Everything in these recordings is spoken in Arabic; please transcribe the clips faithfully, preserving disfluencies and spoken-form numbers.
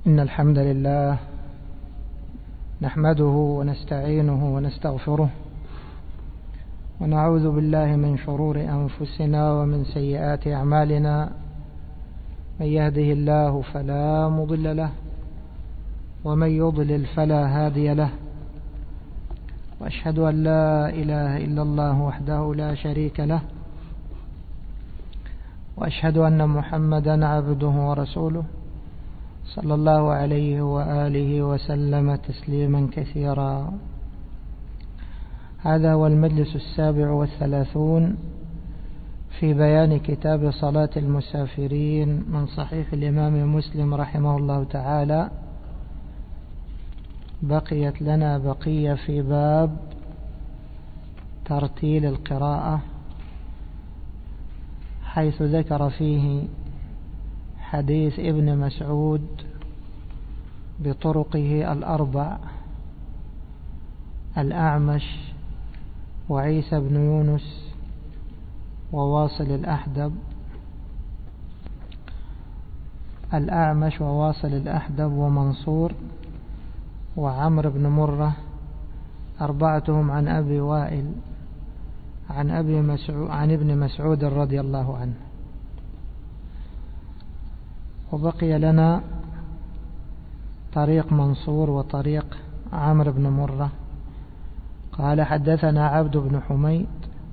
إن الحمد لله نحمده ونستعينه ونستغفره ونعوذ بالله من شرور أنفسنا ومن سيئات أعمالنا. من يهده الله فلا مضل له ومن يضلل فلا هادي له، وأشهد أن لا إله إلا الله وحده لا شريك له، وأشهد أن محمدا عبده ورسوله صلى الله عليه وآله وسلم تسليما كثيرا. هذا هو المجلس السابع والثلاثون في بيان كتاب صلاة المسافرين من صحيح الإمام مسلم رحمه الله تعالى. بقيت لنا بقية في باب ترتيل القراءة، حيث ذكر فيه حديث ابن مسعود بطرقه الأربع: الأعمش وعيسى بن يونس وواصل الأحدب الأعمش وواصل الأحدب ومنصور وعمر بن مرة، أربعتهم عن أبي وائل عن أبي مسعود عن ابن مسعود رضي الله عنه. وبقي لنا طريق منصور وطريق عمرو بن مرة. قال: حدثنا عبد بن حميد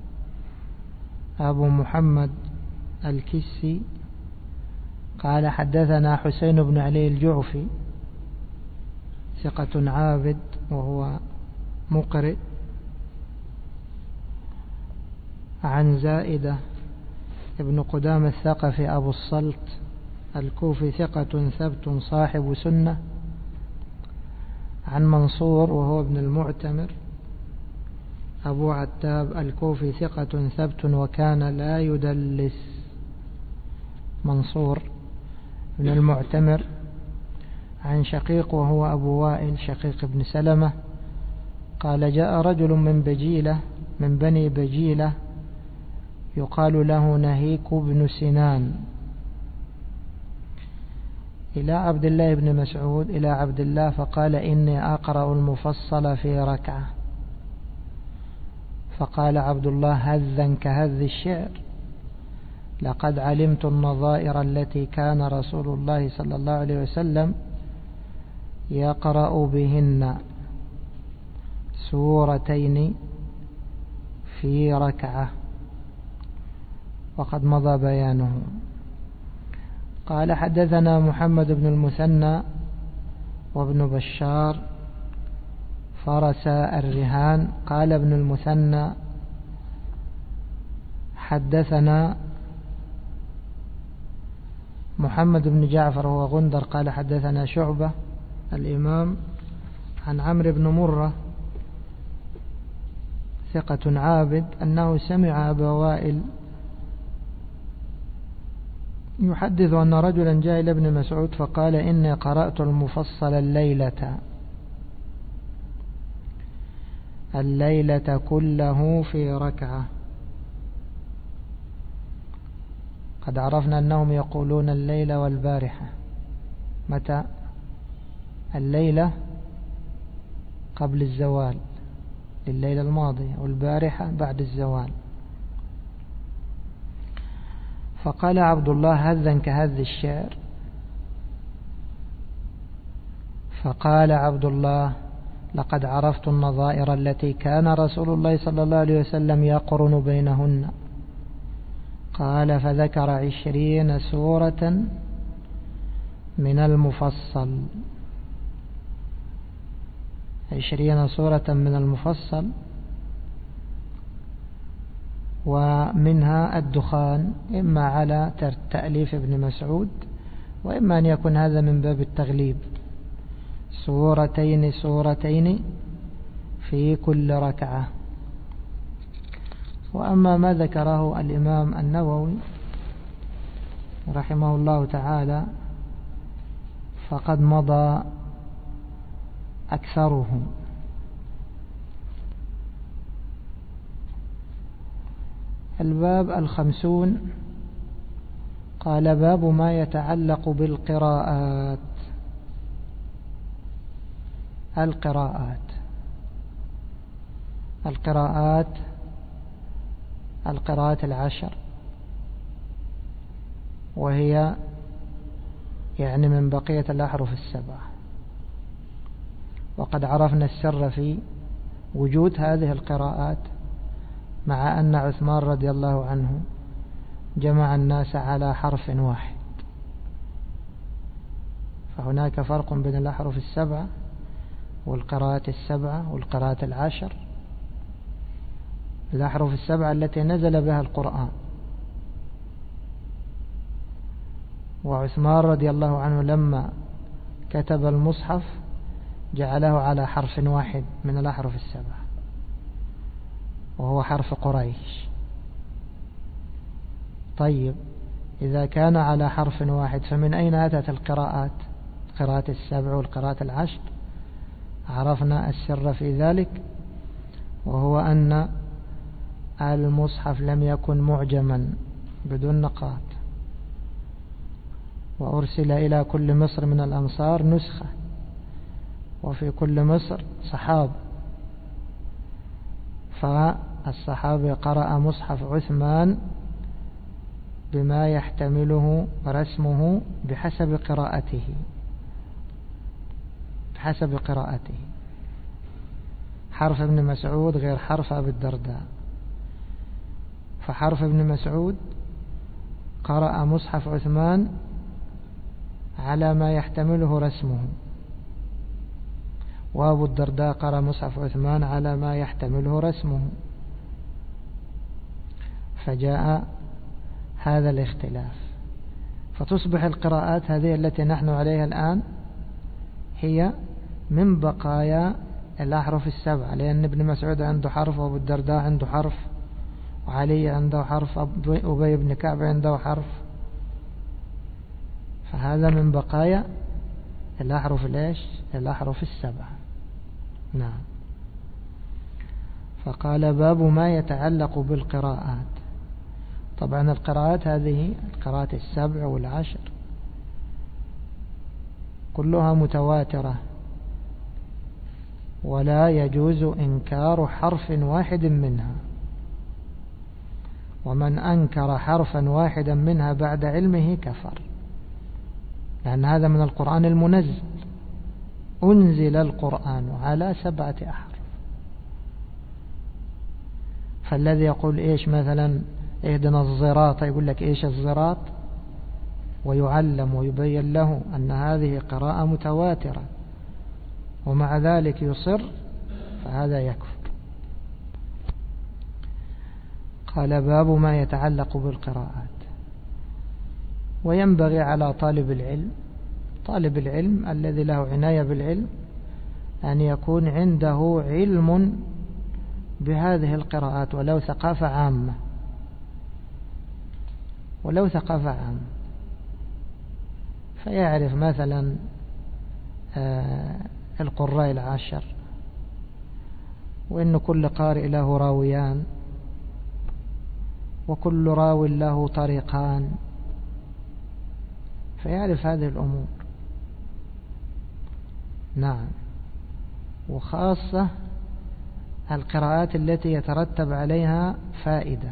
أبو محمد الكسي قال: حدثنا حسين بن علي الجعفي ثقة عابد وهو مقرئ، عن زائدة ابن قدام الثقفي أبو الصلت الكوفي ثقة ثبت صاحب سنة، عن منصور وهو ابن المعتمر أبو عتاب الكوفي ثقة ثبت وكان لا يدلس. منصور ابن المعتمر. عن شقيق وهو أبو وائل شقيق بن سلمة قال: جاء رجل من بجيلة من بني بجيلة يقال له نهيك بن سنان إلى عبد الله بن مسعود إلى عبد الله فقال: إني أقرأ المفصل في ركعة. فقال عبد الله: هذا كهذ الشعر، لقد علمت النظائر التي كان رسول الله صلى الله عليه وسلم يقرأ بهن سورتين في ركعة، وقد مضى بيانه. قال: حدثنا محمد بن المثنى وابن بشار فرس الرهان. قال ابن المثنى: حدثنا محمد بن جعفر وهو غندر قال: حدثنا شعبة الإمام عن عمرو بن مرة ثقة عابد أنه سمع أبا وائل يحدث أن رجلا جاء إلى ابن مسعود فقال: إني قرأت المفصل الليلة الليلة كله في ركعة. قد عرفنا أنهم يقولون الليلة والبارحة. متى؟ الليلة قبل الزوال لليلة الماضية، والبارحة بعد الزوال. فقال عبد الله: هذا كهذ الشعر. فقال عبد الله: لقد عرفت النظائر التي كان رسول الله صلى الله عليه وسلم يقرن بينهن. قال: فذكر عشرين سورة من المفصل عشرين سورة من المفصل، ومنها الدخان، إما على تأليف ابن مسعود وإما أن يكون هذا من باب التغليب، سورتين سورتين في كل ركعة. وأما ما ذكره الإمام النووي رحمه الله تعالى فقد مضى أكثره. الباب الخمسون قال: باب ما يتعلق بالقراءات. القراءات. القراءات القراءات العشر، وهي يعني من بقية الأحرف السبعة. وقد عرفنا السر في وجود هذه القراءات، مع أن عثمان رضي الله عنه جمع الناس على حرف واحد. فهناك فرق بين الأحرف السبعة والقراءات السبعة والقراءات العشر. الأحرف السبعة التي نزل بها القرآن، وعثمان رضي الله عنه لما كتب المصحف جعله على حرف واحد من الأحرف السبعة، وهو حرف قريش. طيب، إذا كان على حرف واحد فمن أين أتت القراءات؟ القراءات السبع والقراءات العشر. عرفنا السر في ذلك، وهو أن المصحف لم يكن معجما بدون نقاط، وأرسل إلى كل مصر من الأمصار نسخة، وفي كل مصر صحاب. فالصحابي قرأ مصحف عثمان بما يحتمله رسمه بحسب قراءته بحسب قراءته حرف ابن مسعود غير حرف أبي الدرداء. فحرف ابن مسعود قرأ مصحف عثمان على ما يحتمله رسمه، وأبو الدرداء قرأ مصحف عثمان على ما يحتمله رسمه، فجاء هذا الاختلاف. فتصبح القراءات هذه التي نحن عليها الآن هي من بقايا الأحرف السبعة، لأن ابن مسعود عنده حرف، وأبو الدرداء عنده حرف، وعلي عنده حرف، أبي بن كعب عنده حرف. فهذا من بقايا الأحرف الإيش؟ الأحرف السبعة. نعم. فقال باب ما يتعلق بالقراءات. طبعا القراءات هذه القراءات السبع والعشر كلها متواترة، ولا يجوز إنكار حرف واحد منها، ومن أنكر حرفا واحدا منها بعد علمه كفر، لأن هذا من القرآن المنزل. أنزل القرآن على سبعة أحرف. فالذي يقول إيش مثلا اهدنا الصراط، يقول لك إيش الصراط، ويعلم ويبين له أن هذه قراءة متواترة، ومع ذلك يصر، فهذا يكفر. قال باب ما يتعلق بالقراءات. وينبغي على طالب العلم طالب العلم الذي له عناية بالعلم أن يكون عنده علم بهذه القراءات، ولو ثقافة عامة ولو ثقافة عامة فيعرف مثلا القراء العشر، وإن كل قارئ له راويان، وكل راو له طريقان، فيعرف هذه الأمور. نعم. وخاصة القراءات التي يترتب عليها فائدة.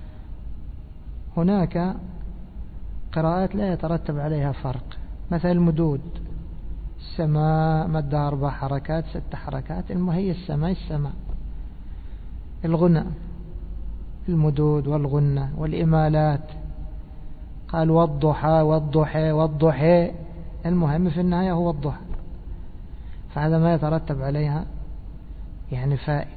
هناك قراءات لا يترتب عليها فرق، مثل المدود، السماء مدها أربع حركات ست حركات، المهي السماء السماء. الغنى، المدود والغنى والإمالات، قال والضحى والضحى والضحى، المهم في النهاية هو الضحى. فهذا ما يترتب عليها يعني فائدة،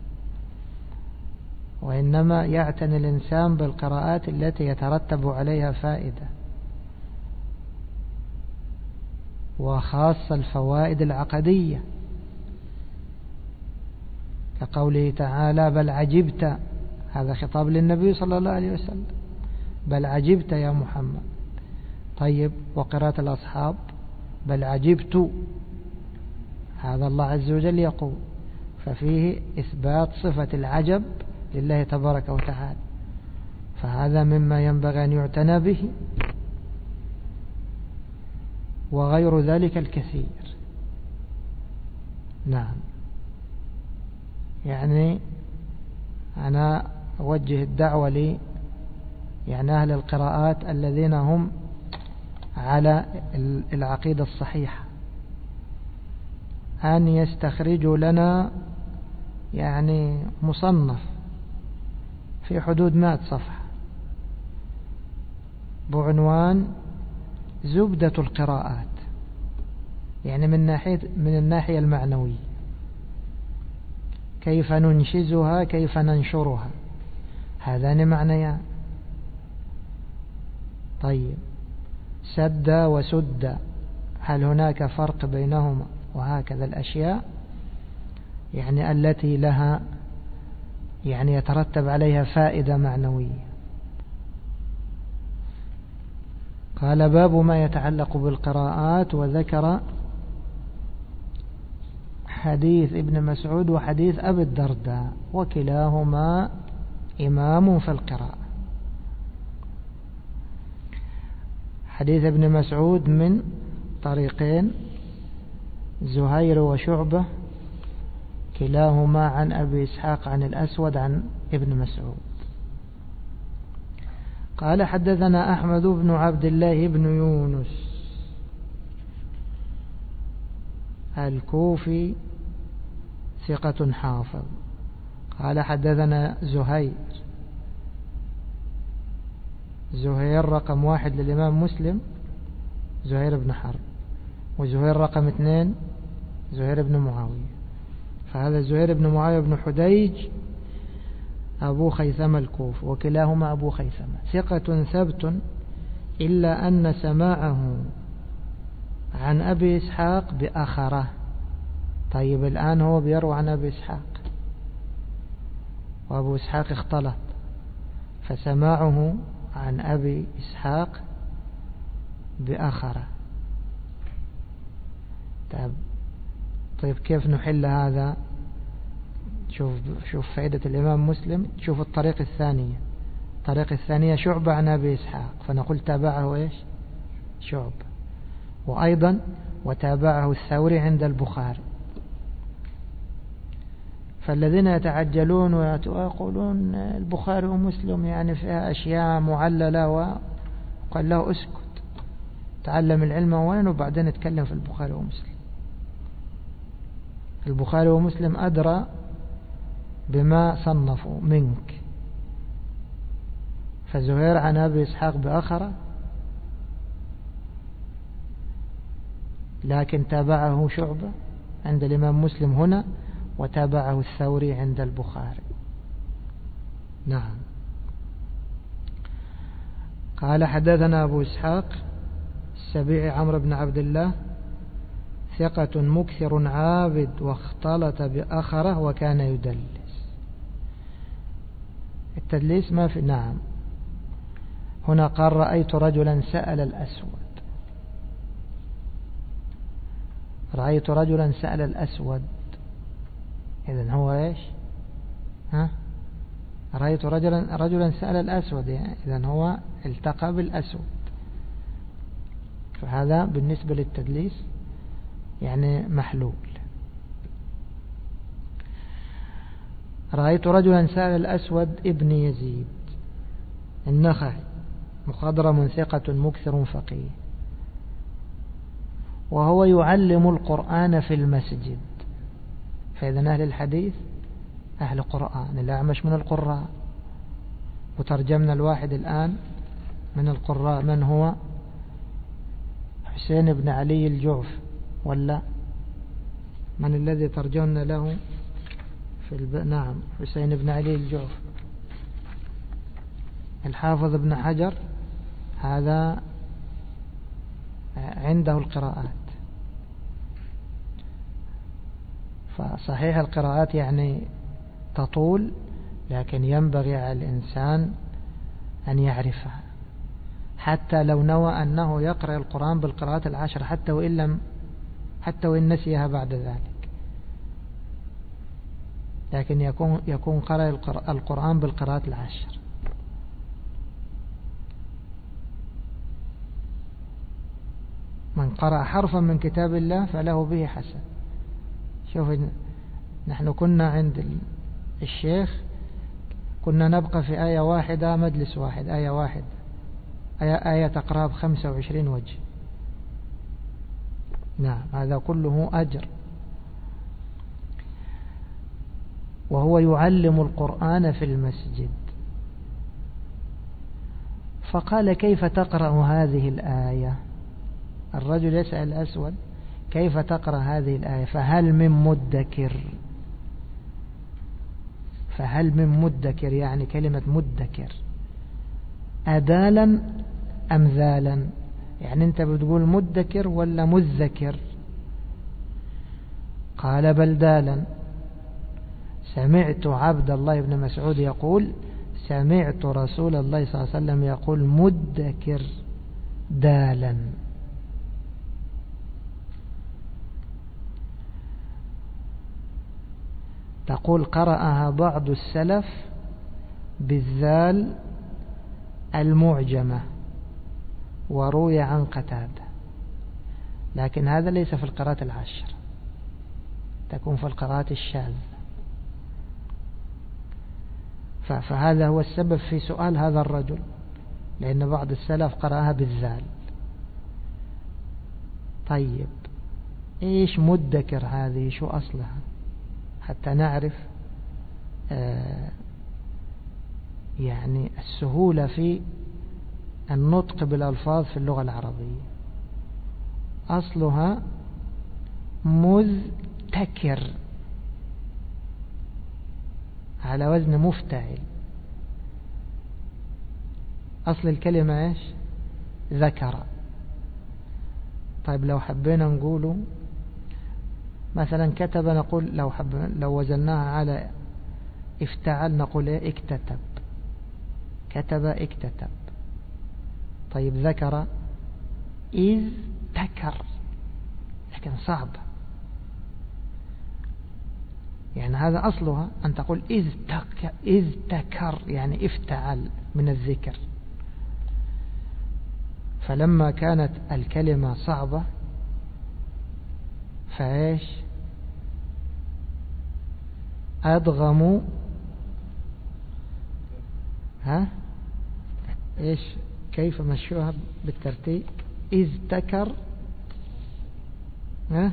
وإنما يعتني الإنسان بالقراءات التي يترتب عليها فائدة، وخاصة الفوائد العقدية، كقوله تعالى بل عجبت، هذا خطاب للنبي صلى الله عليه وسلم، بل عجبت يا محمد. طيب، وقراءة الأصحاب بل عجبت، هذا الله عز وجل يقول، ففيه إثبات صفة العجب لله تبارك وتعالى، فهذا مما ينبغي أن يعتنى به. وغير ذلك الكثير. نعم. يعني أنا أوجه الدعوة لي يعني أهل القراءات الذين هم على العقيدة الصحيحة أن يستخرجوا لنا يعني مصنف في حدود مائة صفحة بعنوان زبدة القراءات، يعني من ناحية من الناحية المعنوية، كيف ننشزها كيف ننشرها، هذان معنيان. طيب سد وسد، هل هناك فرق بينهما؟ وهكذا الأشياء يعني التي لها يعني يترتب عليها فائدة معنوية. قال باب ما يتعلق بالقراءات، وذكر حديث ابن مسعود وحديث أبي الدرداء وكلاهما إمام في القراءة. حديث ابن مسعود من طريقين، زهير وشعبة كلاهما عن أبي إسحاق عن الأسود عن ابن مسعود. قال حدثنا أحمد بن عبد الله بن يونس الكوفي ثقة حافظ. قال حدثنا زهير، زهير رقم واحد للإمام مسلم زهير بن حرب، وزهير رقم اثنين زهير بن معاوية، فهذا زهير بن معاوية بن حديج أبو خيثمة الكوفي، وكلاهما أبو خيثمة ثقة ثبت، إلا أن سماعه عن أبي إسحاق بأخره. طيب الآن هو بيروي عن أبي إسحاق، وأبو إسحاق اختلط، فسماعه عن أبي إسحاق بأخره. طيب, طيب كيف نحل هذا؟ شوف شوف فائدة الإمام مسلم. شوف الطريقة الثانية، الطريقة الثانية شعبة عن أبي إسحاق، فنقول تابعه إيش؟ شعبة. وأيضا وتابعه الثوري عند البخاري. فالذين يتعجلون ويقولون البخاري ومسلم يعني فيها أشياء معللة، وقال له اسكت، تعلم العلم وين وبعدين نتكلم في البخاري ومسلم. البخاري ومسلم أدرى بما صنفوا منك. فزهير عن أبي إسحاق بأخره، لكن تابعه شعبة عند الإمام مسلم هنا، وتابعه الثوري عند البخاري. نعم. قال حدثنا أبو إسحاق السبيعي عمرو بن عبد الله ثقة مكثر عابد، واختلط بأخره وكان يدلس. التدليس ما في. نعم. هنا قال رأيت رجلا سأل الأسود، رأيت رجلا سأل الأسود، إذن هو إيش؟ ها؟ رأيت رجلا رجلا سأل الأسود، يعني إذن هو التقى بالأسود. فهذا بالنسبة للتدليس يعني محلول. رأيت رجلا سأل الأسود ابن يزيد النخعي مخضرم ثقة مكثر فقيه، وهو يعلم القرآن في المسجد. فإذا أهل الحديث أهل قرآن، الأعمش من القراء، وترجمنا الواحد الآن من القراء من هو؟ حسين بن علي الجعف، ولا من الذي ترجمنا له في الب... نعم حسين بن علي الجعف. الحافظ ابن حجر هذا عنده القراءات، فصحيح القراءات يعني تطول، لكن ينبغي على الإنسان أن يعرفها، حتى لو نوى أنه يقرأ القرآن بالقراءات العشر، حتى وإن لم حتى وإن نسيها بعد ذلك، لكن يكون يكون قرأ القرآن بالقراءات العشر. من قرأ حرفا من كتاب الله فله به حسن. شوف نحن كنا عند الشيخ كنا نبقى في آية واحدة مجلس واحد، آية واحد آية, آية تقرأ بخمسة وعشرين وجه. نعم هذا كله أجر. وهو يعلم القرآن في المسجد. فقال كيف تقرأ هذه الآية؟ الرجل يسأل الأسود كيف تقرأ هذه الآية؟ فهل من مدكر؟ فهل من مدكر يعني كلمة مدكر أدالا أم ذالا؟ يعني أنت بتقول مدكر ولا مذكر؟ قال بل دالا. سمعت عبد الله بن مسعود يقول سمعت رسول الله صلى الله عليه وسلم يقول مدكر دالا. تقول قرأها بعض السلف بالذال المعجمة وروي عن قتادة، لكن هذا ليس في القراءات العشر، تكون في القراءات الشاذة. فهذا هو السبب في سؤال هذا الرجل، لأن بعض السلف قرأها بالذال. طيب إيش مدكر هذه؟ شو أصلها حتى نعرف آه يعني السهولة في النطق بالألفاظ في اللغة العربية. أصلها مذتكر على وزن مفتعل. أصل الكلمة إيش؟ ذكر. طيب لو حبينا نقوله مثلا كتب، نقول لو حب لو وزناها على افتعل نقول ايه؟ اكتتب. كتب اكتتب. طيب ذكر إذ تكر، لكن صعب. يعني هذا أصلها أن تقول إذ تكر, إذ تكر يعني افتعل من الذكر. فلما كانت الكلمة صعبة فايش أدغموا ها إيش كيف مشوها بالترتيب؟ إذ تكر ها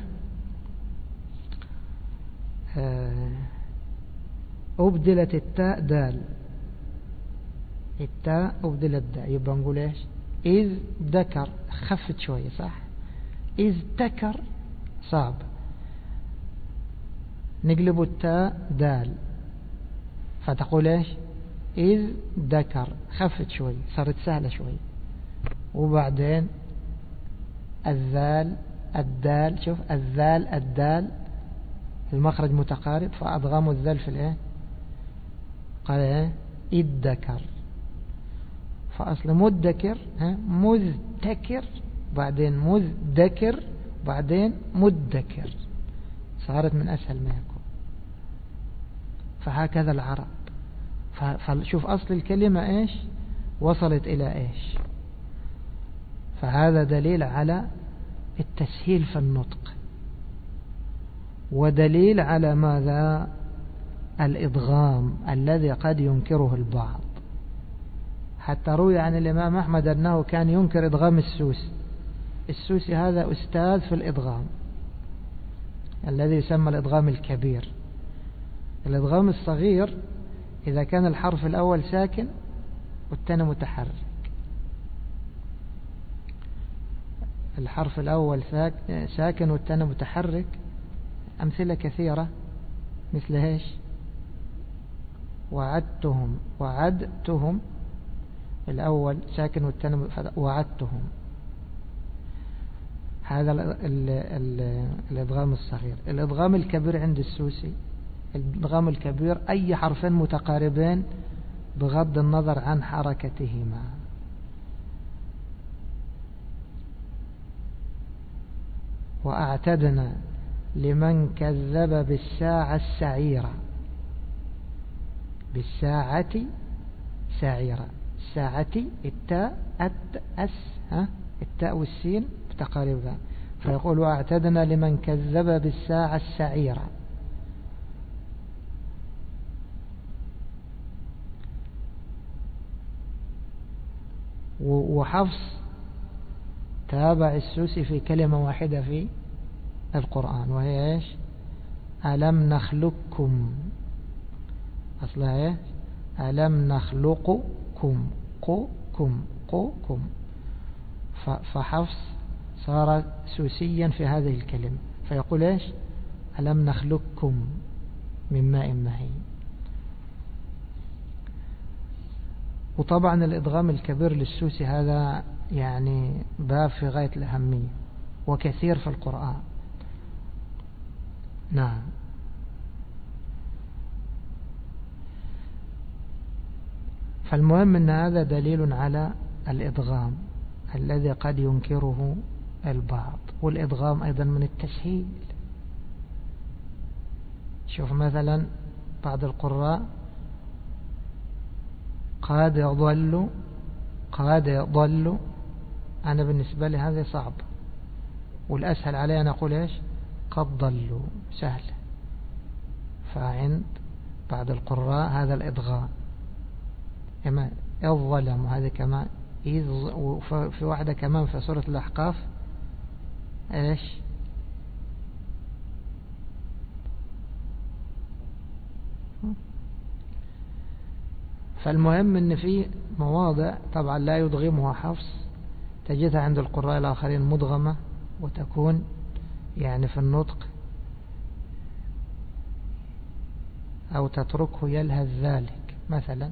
أبدلت التاء دال، التاء أبدلت دال، يبقى نقول إيش؟ إذ ذكر. خفت شوية صح؟ إذ تكر صعب، نقلب التاء دال فتقول إيش؟ إذ ذكر. خفت شوية، صارت سهلة شوية. وبعدين الذال الدال، شوف الذال الدال المخرج متقارب، فأضغموا الذال في الإيه؟ قال إيه؟ إذ ذكر. فأصل مدكر مذتكر، بعدين مذكر، بعدين مدكر، صارت من أسهل ما يكون. فهكذا العرب. فشوف أصل الكلمة إيش وصلت إلى إيش. فهذا دليل على التسهيل في النطق، ودليل على ماذا؟ الإدغام الذي قد ينكره البعض. حتى روي عن الإمام أحمد أنه كان ينكر إدغام السوسي. السوسي هذا أستاذ في الإدغام الذي يسمى الإدغام الكبير. الإدغام الصغير إذا كان الحرف الأول ساكن والثاني متحرك. الحرف الأول ساكن والثاني متحرك، أمثلة كثيرة مثل هيش وعدتهم. وعدتهم الأول ساكن والثاني وعدتهم. هذا ال ال ال الإدغام الصغير. الإدغام الكبير عند السوسي، الإدغام الكبير أي حرفين متقاربين بغض النظر عن حركتهما. وأعتدنا لمن كذب بالساعة السعيرة. بالساعة سعيرة. الساعة التاء أت أس ها التاء والسين متقاربان، فيقول واعتدنا لمن كذب بالساعة السعيرة. وحفص تابع السوسي في كلمة واحدة في القرآن وهي ايش؟ ألم نخلقكم، أصلها ايش؟ ألم نخلقكم قكم قكم. فحفص صار سوسيا في هذه الكلمة فيقول ايش؟ ألم نخلقكم من ماء مهين. وطبعا الإدغام الكبير للسوسي هذا يعني باب في غاية الأهمية وكثير في القرآن. نعم. فالمهم أن هذا دليل على الإدغام الذي قد ينكره البعض. والإدغام أيضا من التسهيل. شوف مثلا بعض القراء قد يضل قد يضل، أنا بالنسبة لي هذا صعب، والأسهل علي أن أقول إيش؟ قد ضلوا، سهل. فعند بعض القراء هذا الإدغام. إما الظلم، وهذا كمان في واحدة كمان في سورة الأحقاف إيش؟ فالمهم أن في مواضع طبعا لا يدغمها حفص تجدها عند القراء الآخرين مدغمة وتكون يعني في النطق أو تتركه يلهث ذلك. مثلا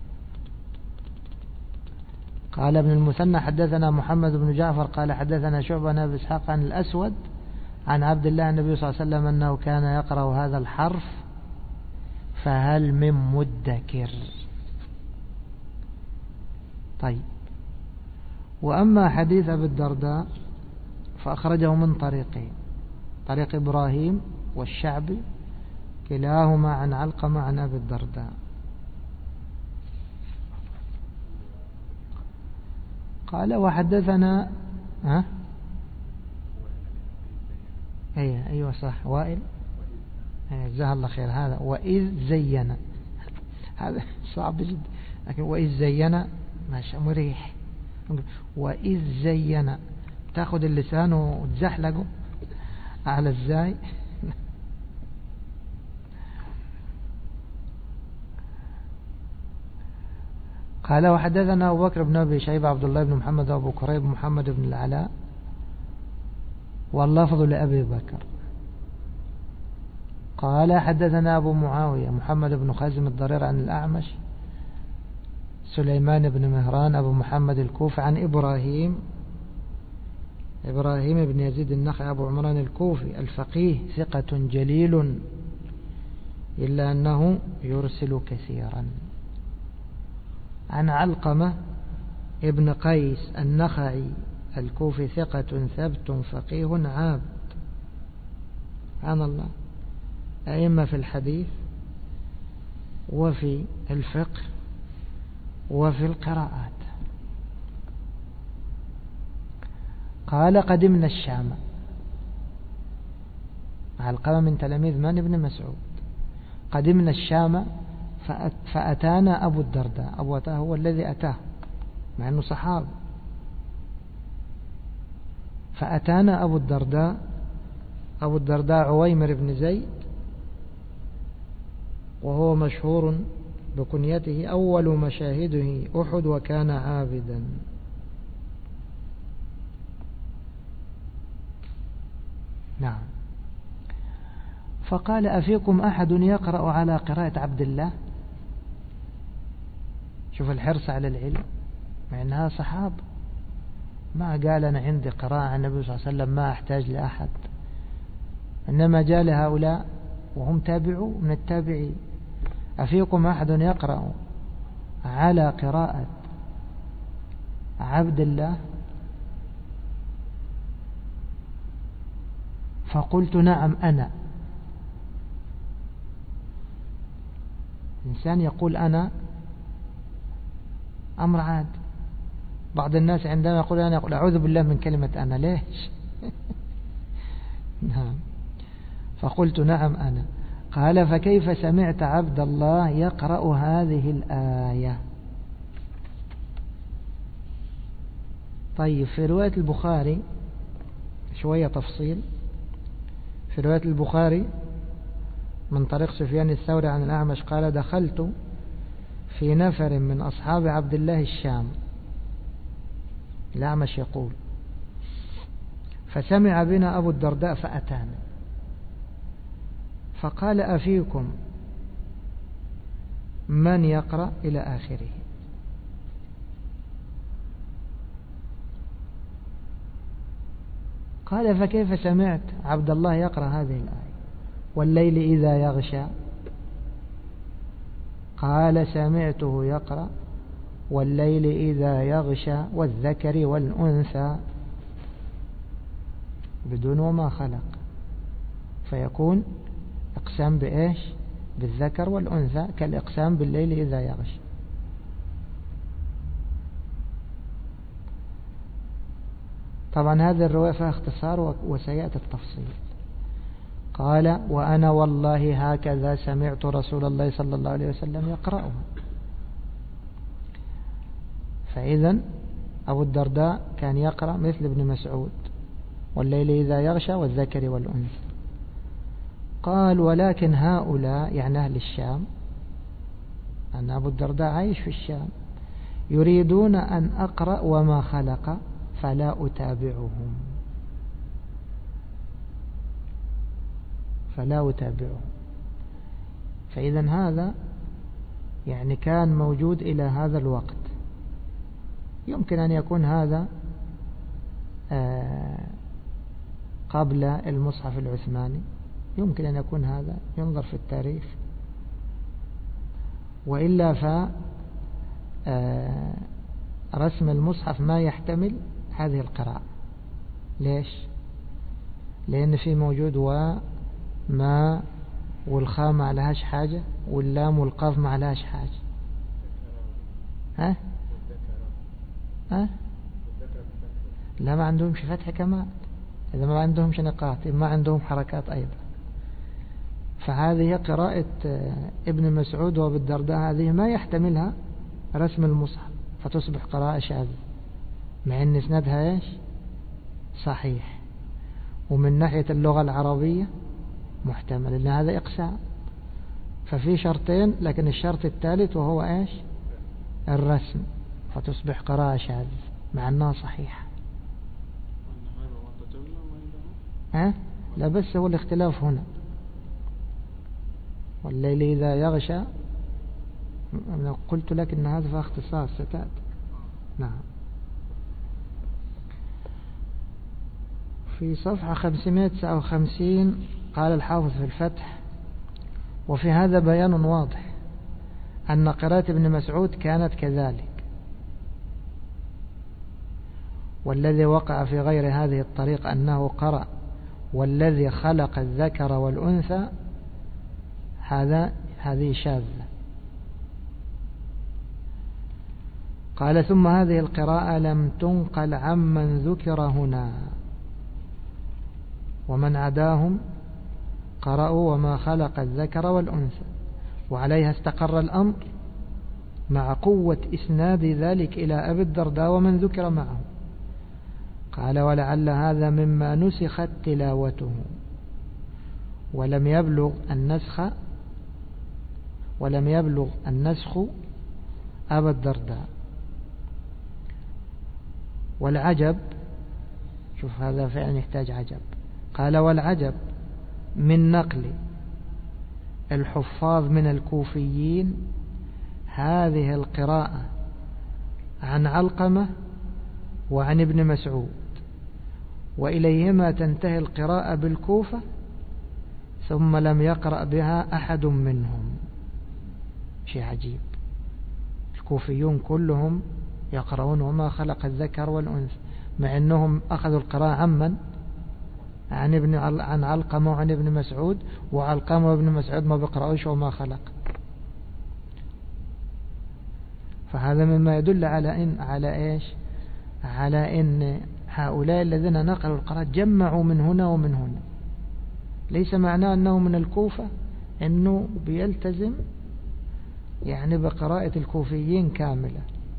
قال ابن المثنى حدثنا محمد بن جعفر قال حدثنا شعبة بن أبي إسحاق عن الأسود عن عبد الله النبي صلى الله عليه وسلم أنه كان يقرأ هذا الحرف فهل من مدكر. طيب. وأما حديث أبي الدرداء فأخرجه من طريقين، طريق إبراهيم والشعبي كلاهما عن علقمة عن أبي الدرداء. قال وحدثنا ها أيه أيوة صح وائل جزاه الله خير. هذا وإذ زينا هذا صعب جدا، لكن وإذ زينا ماشي مريح. وإذ زينا تاخد اللسان وتزحلقه على ازاي. قال وحدثنا أبو بكر بن أبي شيبة عبد الله بن محمد وأبو كريب محمد بن العلاء واللفظ لأبي بكر. قال حدثنا أبو معاوية محمد بن خازم الضرير عن الأعمش سليمان بن مهران أبو محمد الكوفي عن إبراهيم إبراهيم بن يزيد النخعي أبو عمران الكوفي الفقيه ثقة جليل إلا أنه يرسل كثيرا. عن علقمة ابن قيس النخعي الكوفي ثقة ثبت فقيه عابد. سبحان الله، أئمة في الحديث وفي الفقه وفي القراءات. قال قدمنا الشام. علقمة من تلاميذ من؟ ابن مسعود. قدمنا الشام فأتانا أبو الدرداء. أبو أتاه هو الذي أتاه مع أنه صحابي. فأتانا أبو الدرداء. أبو الدرداء عويمر بن زيد، وهو مشهور بكنيته أول مشاهده أحد وكان عابدا. نعم. فقال أفيكم أحد يقرأ على قراءة عبد الله؟ شوف الحرص على العلم، مع أنها صحاب. ما قال أنا عندي قراءة عن النبي صلى الله عليه وسلم ما أحتاج لأحد، إنما جاء لهؤلاء وهم تابعوا من التابعين. أفيكم أحد يقرأ على قراءة عبد الله؟ فقلت نعم أنا. إنسان يقول أنا أمر عاد. بعض الناس عندما يقول أنا يقول أعوذ بالله من كلمة أنا. ليش؟ نعم. فقلت نعم أنا. قال فكيف سمعت عبد الله يقرأ هذه الآية؟ طيب في رواية البخاري شوية تفصيل. في رواية البخاري من طريق سفيان الثوري عن الأعمش قال دخلت في نفر من أصحاب عبد الله الشام. الأعمش يقول فسمع بنا أبو الدرداء فأتانا فقال أفيكم من يقرأ إلى آخره. قال فكيف سمعت عبد الله يقرأ هذه الآية والليل إذا يغشى؟ قال سمعته يقرأ والليل إذا يغشى والذكر والأنثى بدون وما خلق، فيكون اقسام بإيش؟ بالذكر والأنثى كالإقسام بالليل إذا يغشى. طبعا هذه الرواية فيها اختصار وسيأتي التفصيل. قال وأنا والله هكذا سمعت رسول الله صلى الله عليه وسلم يقرأها. فإذا أبو الدرداء كان يقرأ مثل ابن مسعود والليل إذا يغشى والذكر والأنثى. قال ولكن هؤلاء يعني أهل الشام، أن أبو الدرداء عايش في الشام، يريدون أن أقرأ وما خلق فلا أتابعهم فلا أتابعهم. فإذا هذا يعني كان موجود إلى هذا الوقت. يمكن أن يكون هذا قبل المصحف العثماني، يمكن أن يكون هذا، ينظر في التاريخ. وإلا ف رسم المصحف ما يحتمل هذه القراءة. ليش؟ لأن في موجود وما والخاء ما لهاش حاجة واللام والقاف ما لهاش حاجة. ها؟ ها؟ لا ما عندهمش فتح كمان، إذا ما عندهمش نقاط ما عندهم حركات أيضا. فهذه قراءة ابن مسعود وابن الدرداء هذه ما يحتملها رسم المصحف، فتصبح قراءة شاذة مع أن إسنادها إيش؟ صحيح، ومن ناحية اللغة العربية محتمل، لأن هذا إقسام. ففي شرطين، لكن الشرط الثالث وهو إيش؟ الرسم، فتصبح قراءة شاذة مع أنها صحيحة. ها؟ لا بس هو الاختلاف هنا. والليل إذا يغشى قلت لك أن هذا فيه اختصاص ستأتي. نعم. في صفحة خمسمائة وتسعة وخمسين قال الحافظ في الفتح وفي هذا بيان واضح أن قراءة ابن مسعود كانت كذلك، والذي وقع في غير هذه الطريقة أنه قرأ والذي خلق الذكر والأنثى هذا هذه شاذة. قال ثم هذه القراءة لم تنقل عمن ذكر هنا، ومن عداهم قرأوا وما خلق الذكر والأنثى، وعليها استقر الأمر مع قوة إسناد ذلك إلى أبي الدرداء ومن ذكر معه. قال ولعل هذا مما نسخت تلاوته ولم يبلغ النسخ ولم يبلغ النسخ أبا الدرداء. والعجب، شوف هذا فعلا يحتاج عجب. قال والعجب من نقل الحفاظ من الكوفيين هذه القراءة عن علقمة وعن ابن مسعود، وإليهما تنتهي القراءة بالكوفة، ثم لم يقرأ بها أحد منهم. شيء عجيب، الكوفيون كلهم يقرؤون وما خلق الذكر والأنثى، مع أنهم أخذوا القراءة عمن عن ابن عن علقمة وعن ابن مسعود، وعلقمة وابن مسعود ما بيقرأوش وما خلق. فهذا مما يدل على إن على إيش؟ على إن هؤلاء الذين نقلوا القراءة جمعوا من هنا ومن هنا، ليس معناه أنه من الكوفة أنه بيلتزم يعني بقراءة الكوفيين كاملة.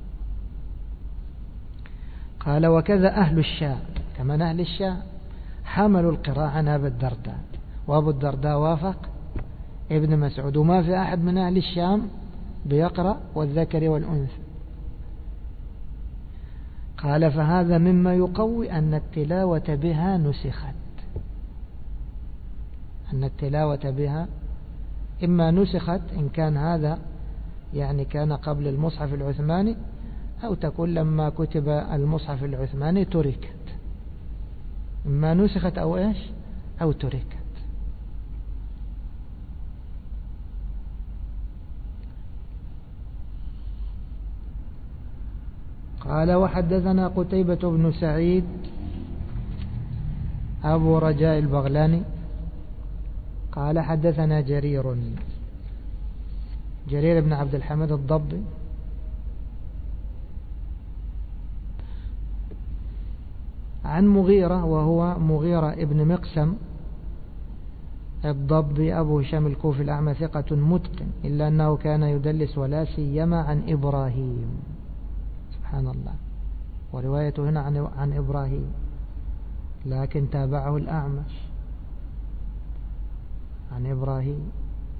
قال وكذا أهل الشام، كمان أهل الشام حملوا القراءة عن أبي الدرداء، وأبو الدرداء وافق ابن مسعود، وما في أحد من أهل الشام بيقرأ والذكر والأنثى. قال فهذا مما يقوي أن التلاوة بها نسخت، أن التلاوة بها إما نسخت إن كان هذا يعني كان قبل المصحف العثماني، أو تكون لما كتب المصحف العثماني تركت، إما نسخت أو إيش أو تركت. قال وحدثنا قتيبة بن سعيد أبو رجاء البغلاني قال حدثنا جرير جرير بن عبد الحميد الضبي عن مغيرة وهو مغيرة ابن مقسم الضبي أبو هشام الكوفي الأعمى ثقة متقن، إلا أنه كان يدلس ولا سيما عن إبراهيم، سبحان الله، وروايته هنا عن عن إبراهيم، لكن تابعه الأعمش عن إبراهيم.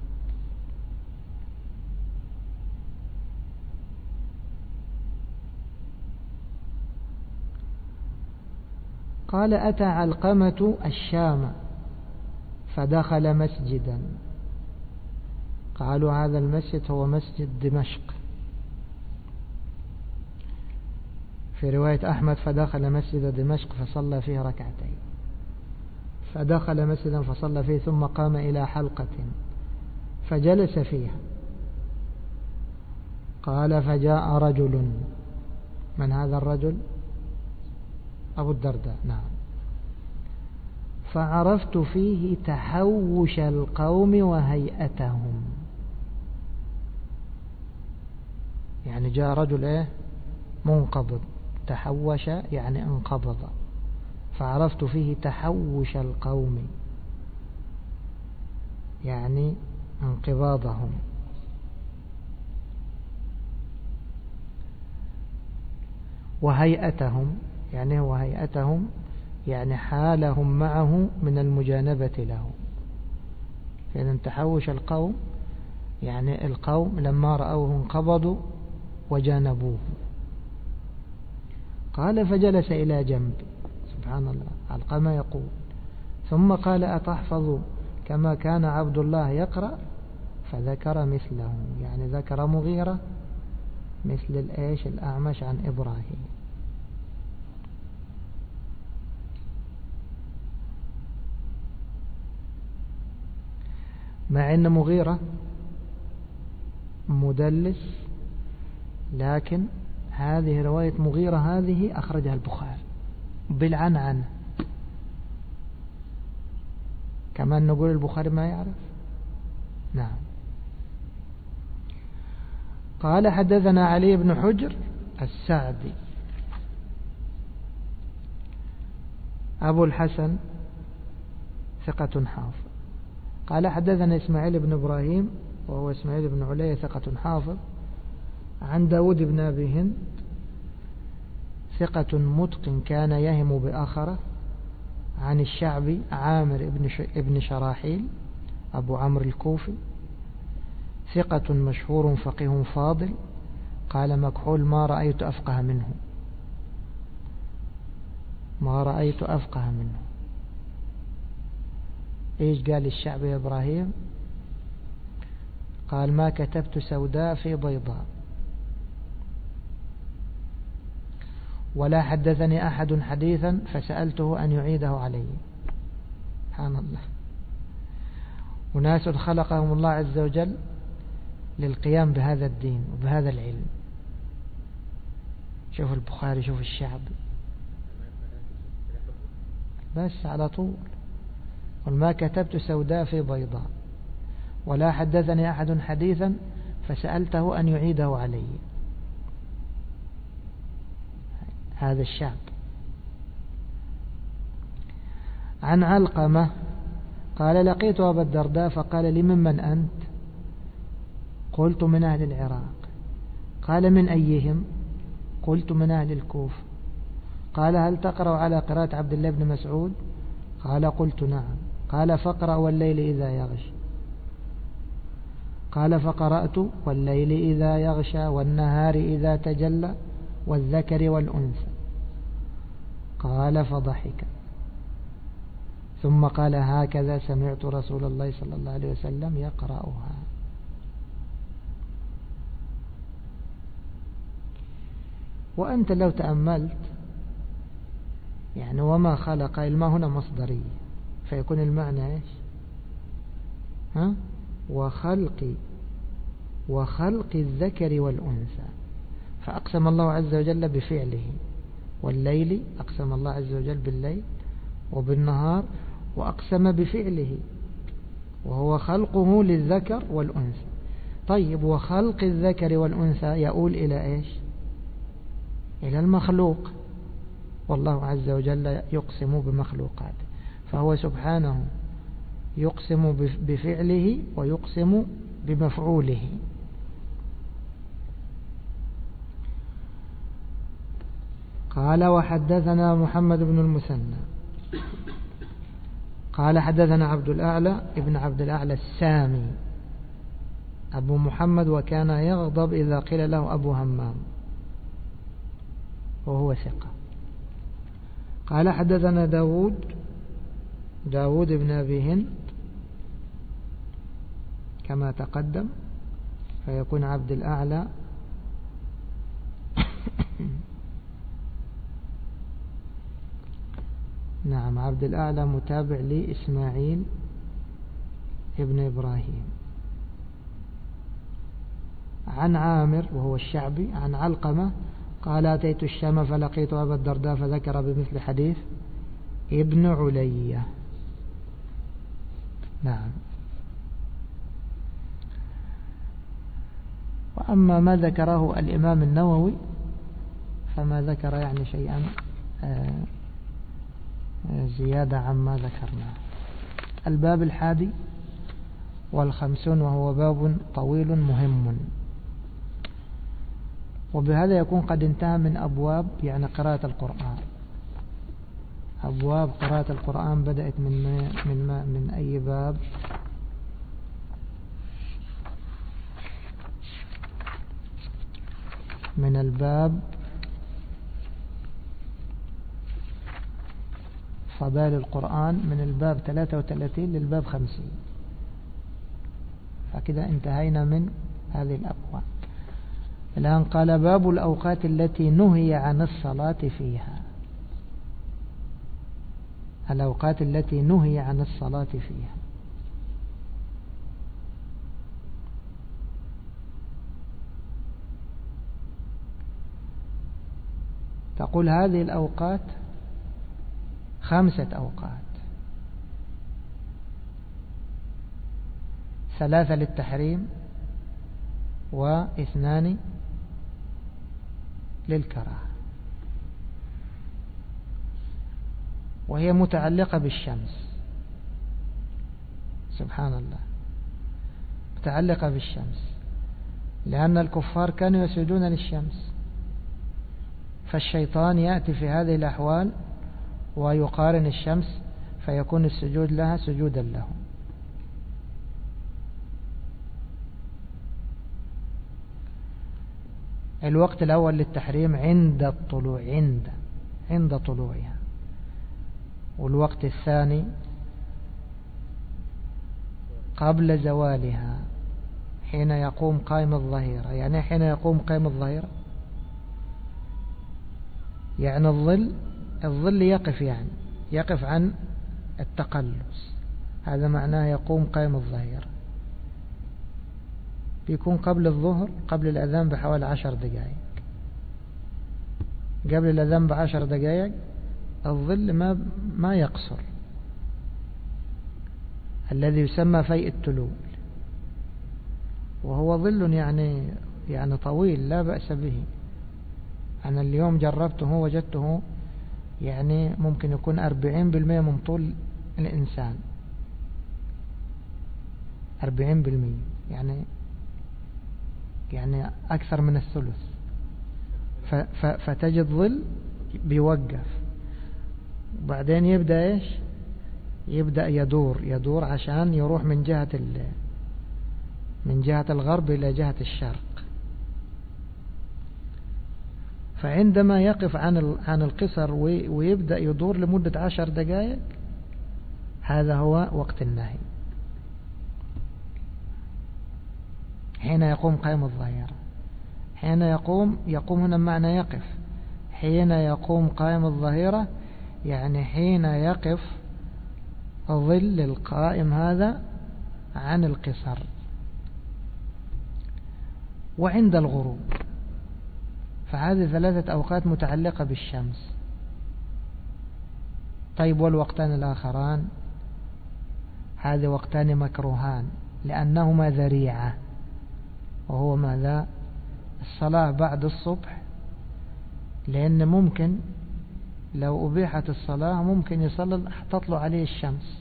قال أتى علقمة الشام فدخل مسجدا، قالوا هذا المسجد هو مسجد دمشق، في رواية أحمد فدخل مسجد دمشق فصلى فيه ركعتين، فدخل مسجدا فصلى فيه ثم قام إلى حلقة فجلس فيها. قال فجاء رجل، من هذا الرجل؟ أبو الدرداء، نعم. فعرفت فيه تحوش القوم وهيئتهم، يعني جاء رجل ايه منقبض، تحوش يعني انقبض، فعرفت فيه تحوش القوم يعني انقباضهم، وهيئتهم يعني هو هيئتهم يعني حالهم معه من المجانبة له. فإذا تحوش القوم يعني القوم لما رأوه انقبضوا وجانبوه. قال فجلس إلى جنب، سبحان الله، علقمة يقول ثم قال أتحفظ كما كان عبد الله يقرأ؟ فذكر مثله، يعني ذكر مغيرة مثل الإيش الأعمش عن إبراهيم. مع أن مغيرة مدلس، لكن هذه رواية مغيرة هذه أخرجها البخاري بالعنعنة، كمان نقول البخاري ما يعرف. نعم. قال حدثنا علي بن حجر السعدي أبو الحسن ثقة حافظ. قال حدثنا إسماعيل بن إبراهيم وهو إسماعيل بن علي ثقة حافظ عن داود بن أبي هند ثقة متقن كان يهم بآخرة عن الشعبي عامر ابن شراحيل أبو عمرو الكوفي ثقة مشهور فقيه فاضل. قال مكحول ما رأيت أفقه منه، ما رأيت أفقه منه. إيش قال الشعبي إبراهيم؟ قال ما كتبت سوداء في بيضاء، ولا حدثني أحد حديثا فسألته أن يعيده علي. سبحان الله، وناس خلقهم الله عز وجل للقيام بهذا الدين وبهذا العلم. شوف البخاري، شوف الشعبي، بس على طول وما كتبت سوداء في بيضاء، ولا حدثني أحد حديثا فسألته أن يعيده علي. هذا الشعب. عن علقمة قال لقيت أبا الدرداء فقال لي ممن أنت؟ قلت من أهل العراق. قال من أيهم؟ قلت من أهل الكوفة. قال هل تقرأ على قراءة عبد الله بن مسعود؟ قال قلت نعم. قال فاقرأ والليل إذا يغشى. قال فقرأت والليل إذا يغشى والنهار إذا تجلى والذكر والأنثى. قال فضحك ثم قال هكذا سمعت رسول الله صلى الله عليه وسلم يقرأها. وأنت لو تأملت يعني وما خلق الماء هنا مصدرية فيكون المعنى إيش؟ ها؟ وخلق وخلق الذكر والأنثى. فأقسم الله عز وجل بفعله، والليل أقسم الله عز وجل بالليل وبالنهار، وأقسم بفعله وهو خلقه للذكر والأنثى. طيب وخلق الذكر والأنثى يؤول إلى إيش؟ إلى المخلوق، والله عز وجل يقسم بمخلوقاته، فهو سبحانه يقسم بفعله ويقسم بمفعوله. قال وحدثنا محمد بن المثنى قال حدثنا عبد الأعلى ابن عبد الأعلى السامي أبو محمد، وكان يغضب إذا قيل له أبو همام وهو ثقة. قال حدثنا داود داود بن أبي هند كما تقدم، فيكون عبد الأعلى نعم عبد الأعلى متابع لإسماعيل ابن إبراهيم عن عامر وهو الشعبي عن علقمة قال أتيت الشام فلقيت أبا الدرداء فذكر بمثل حديث ابن علية. نعم. وأما ما ذكره الإمام النووي فما ذكر يعني شيئا زيادة عما ذكرناه. الباب الحادي والخمسون وهو باب طويل مهم، وبهذا يكون قد انتهى من أبواب يعني قراءة القرآن. أبواب قراءة القرآن بدأت من من من أي باب؟ من الباب فضائل القرآن من الباب ثلاثة وثلاثين للباب خمسين، فكذا انتهينا من هذه الأبواب. الآن قال باب الأوقات التي نهي عن الصلاة فيها. الأوقات التي نهي عن الصلاة فيها. تقول هذه الأوقات خمسة أوقات، ثلاثة للتحريم واثنان للكراهة، وهي متعلقة بالشمس. سبحان الله، متعلقة بالشمس، لأن الكفار كانوا يسجدون للشمس، فالشيطان يأتي في هذه الأحوال ويقارن الشمس فيكون السجود لها سجودا له. الوقت الأول للتحريم عند الطلوع عند عند طلوعها، والوقت الثاني قبل زوالها حين يقوم قائم الظهيرة. يعني حين يقوم قائم الظهيرة يعني الظل الظل يقف، يعني يقف عن التقلص، هذا معناه يقوم قائم الظهيرة. بيكون قبل الظهر قبل الأذان بحوالي عشر دقائق، قبل الأذان بعشر دقائق الظل ما ما يقصر، الذي يسمى فيء التلول، وهو ظل يعني يعني طويل لا بأس به. أنا اليوم جربته وجدته يعني ممكن يكون أربعين بالمئة من طول الإنسان، أربعين بالمئة، يعني يعني أكثر من الثلث. فتجد ظل بيوقف، وبعدين يبدأ إيش؟ يبدأ يدور يدور عشان يروح من جهة من جهة الغرب إلى جهة الشرق. فعندما يقف عن عن القصر ويبدأ يدور لمدة عشر دقائق، هذا هو وقت النهي، حين يقوم قائم الظهيرة. حين يقوم يقوم هنا معنى يقف. حين يقوم قائم الظهيرة يعني حين يقف ظل القائم هذا عن القصر. وعند الغروب، فهذه ثلاثة أوقات متعلقة بالشمس. طيب والوقتان الآخران؟ هذه وقتان مكروهان لأنهما ذريعة، وهو ماذا؟ الصلاة بعد الصبح، لأن ممكن لو أبيحت الصلاة ممكن يصلي تطلع عليه الشمس،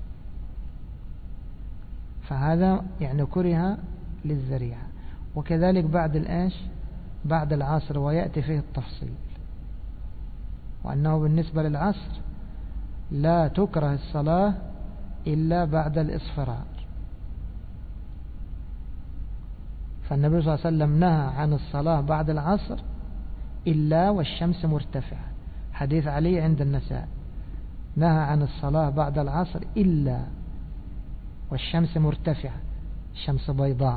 فهذا يعني كره للذريعة. وكذلك بعد الآش بعد العصر، ويأتي فيه التفصيل، وأنه بالنسبة للعصر لا تكره الصلاة إلا بعد الإصفرار. فالنبي صلى الله عليه وسلم نهى عن الصلاة بعد العصر إلا والشمس مرتفعة. حديث علي عند النساء: نهى عن الصلاة بعد العصر إلا والشمس مرتفعة، الشمس بيضاء.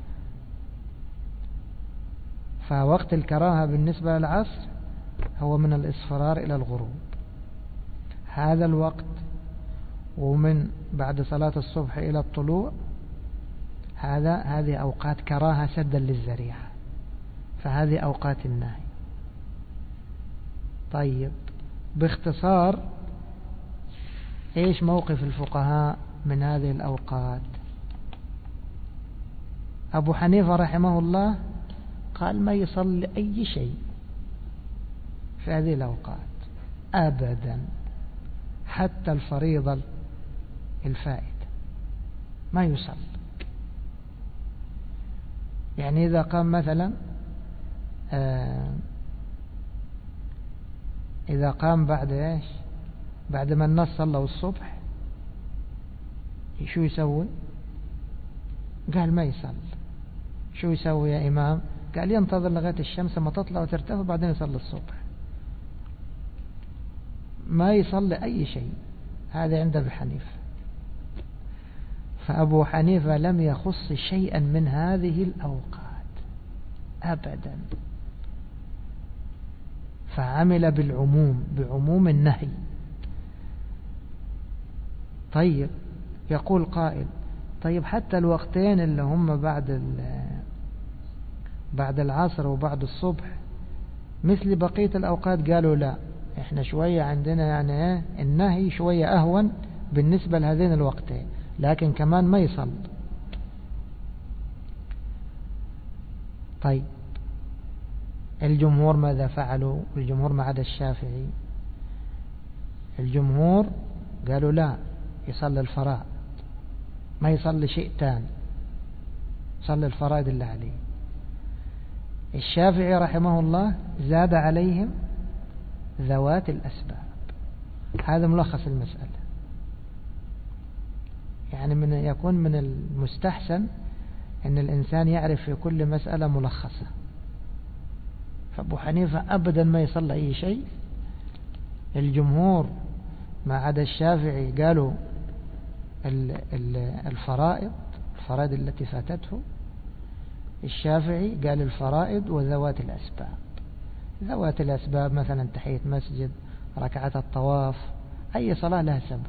فوقت الكراهة بالنسبة للعصر هو من الإصفرار إلى الغروب، هذا الوقت. ومن بعد صلاة الصبح إلى الطلوع، هذا هذه أوقات كراهة سدا للذريعة، فهذه أوقات النهي. طيب، باختصار إيش موقف الفقهاء من هذه الأوقات؟ أبو حنيفة رحمه الله قال ما يصلي أي شيء في هذه الأوقات أبدا، حتى الفريضة الفائتة ما يصلي. يعني إذا قام مثلا آه إذا قام بعد إيش بعد ما الناس صلوا الصبح، شو يسوي؟ قال ما يصلي. شو يسوي يا إمام؟ قال ينتظر لغاية الشمس ما تطلع وترتفع بعدين يصلي الصبح. ما يصلي أي شيء، هذا عند أبي حنيفة. فأبو حنيفة لم يخص شيئا من هذه الأوقات أبدا، فعمل بالعموم، بعموم النهي. طيب، يقول قائل: طيب حتى الوقتين اللي هم بعد بعد العصر وبعد الصبح مثل بقية الأوقات؟ قالوا لا، احنا شوية عندنا يعني ايه النهي شوية أهون بالنسبة لهذين الوقتين، لكن كمان ما يصل. طيب، الجمهور ماذا فعلوا؟ الجمهور ما عدا الشافعي، الجمهور قالوا لا، يصلي الفرائض، ما يصلي شيء تاني، يصلي الفرائض اللي عليه. الشافعي رحمه الله زاد عليهم ذوات الأسباب. هذا ملخص المسألة. يعني من يكون من المستحسن أن الإنسان يعرف في كل مسألة ملخصة. فأبو حنيفة أبدا ما يصلي أي شيء. الجمهور ما عدا الشافعي قالوا الفرائض الفرائض التي فاتته. الشافعي قال الفرائض وذوات الأسباب. ذوات الأسباب مثلا تحية مسجد، ركعة الطواف، أي صلاة لها سبب.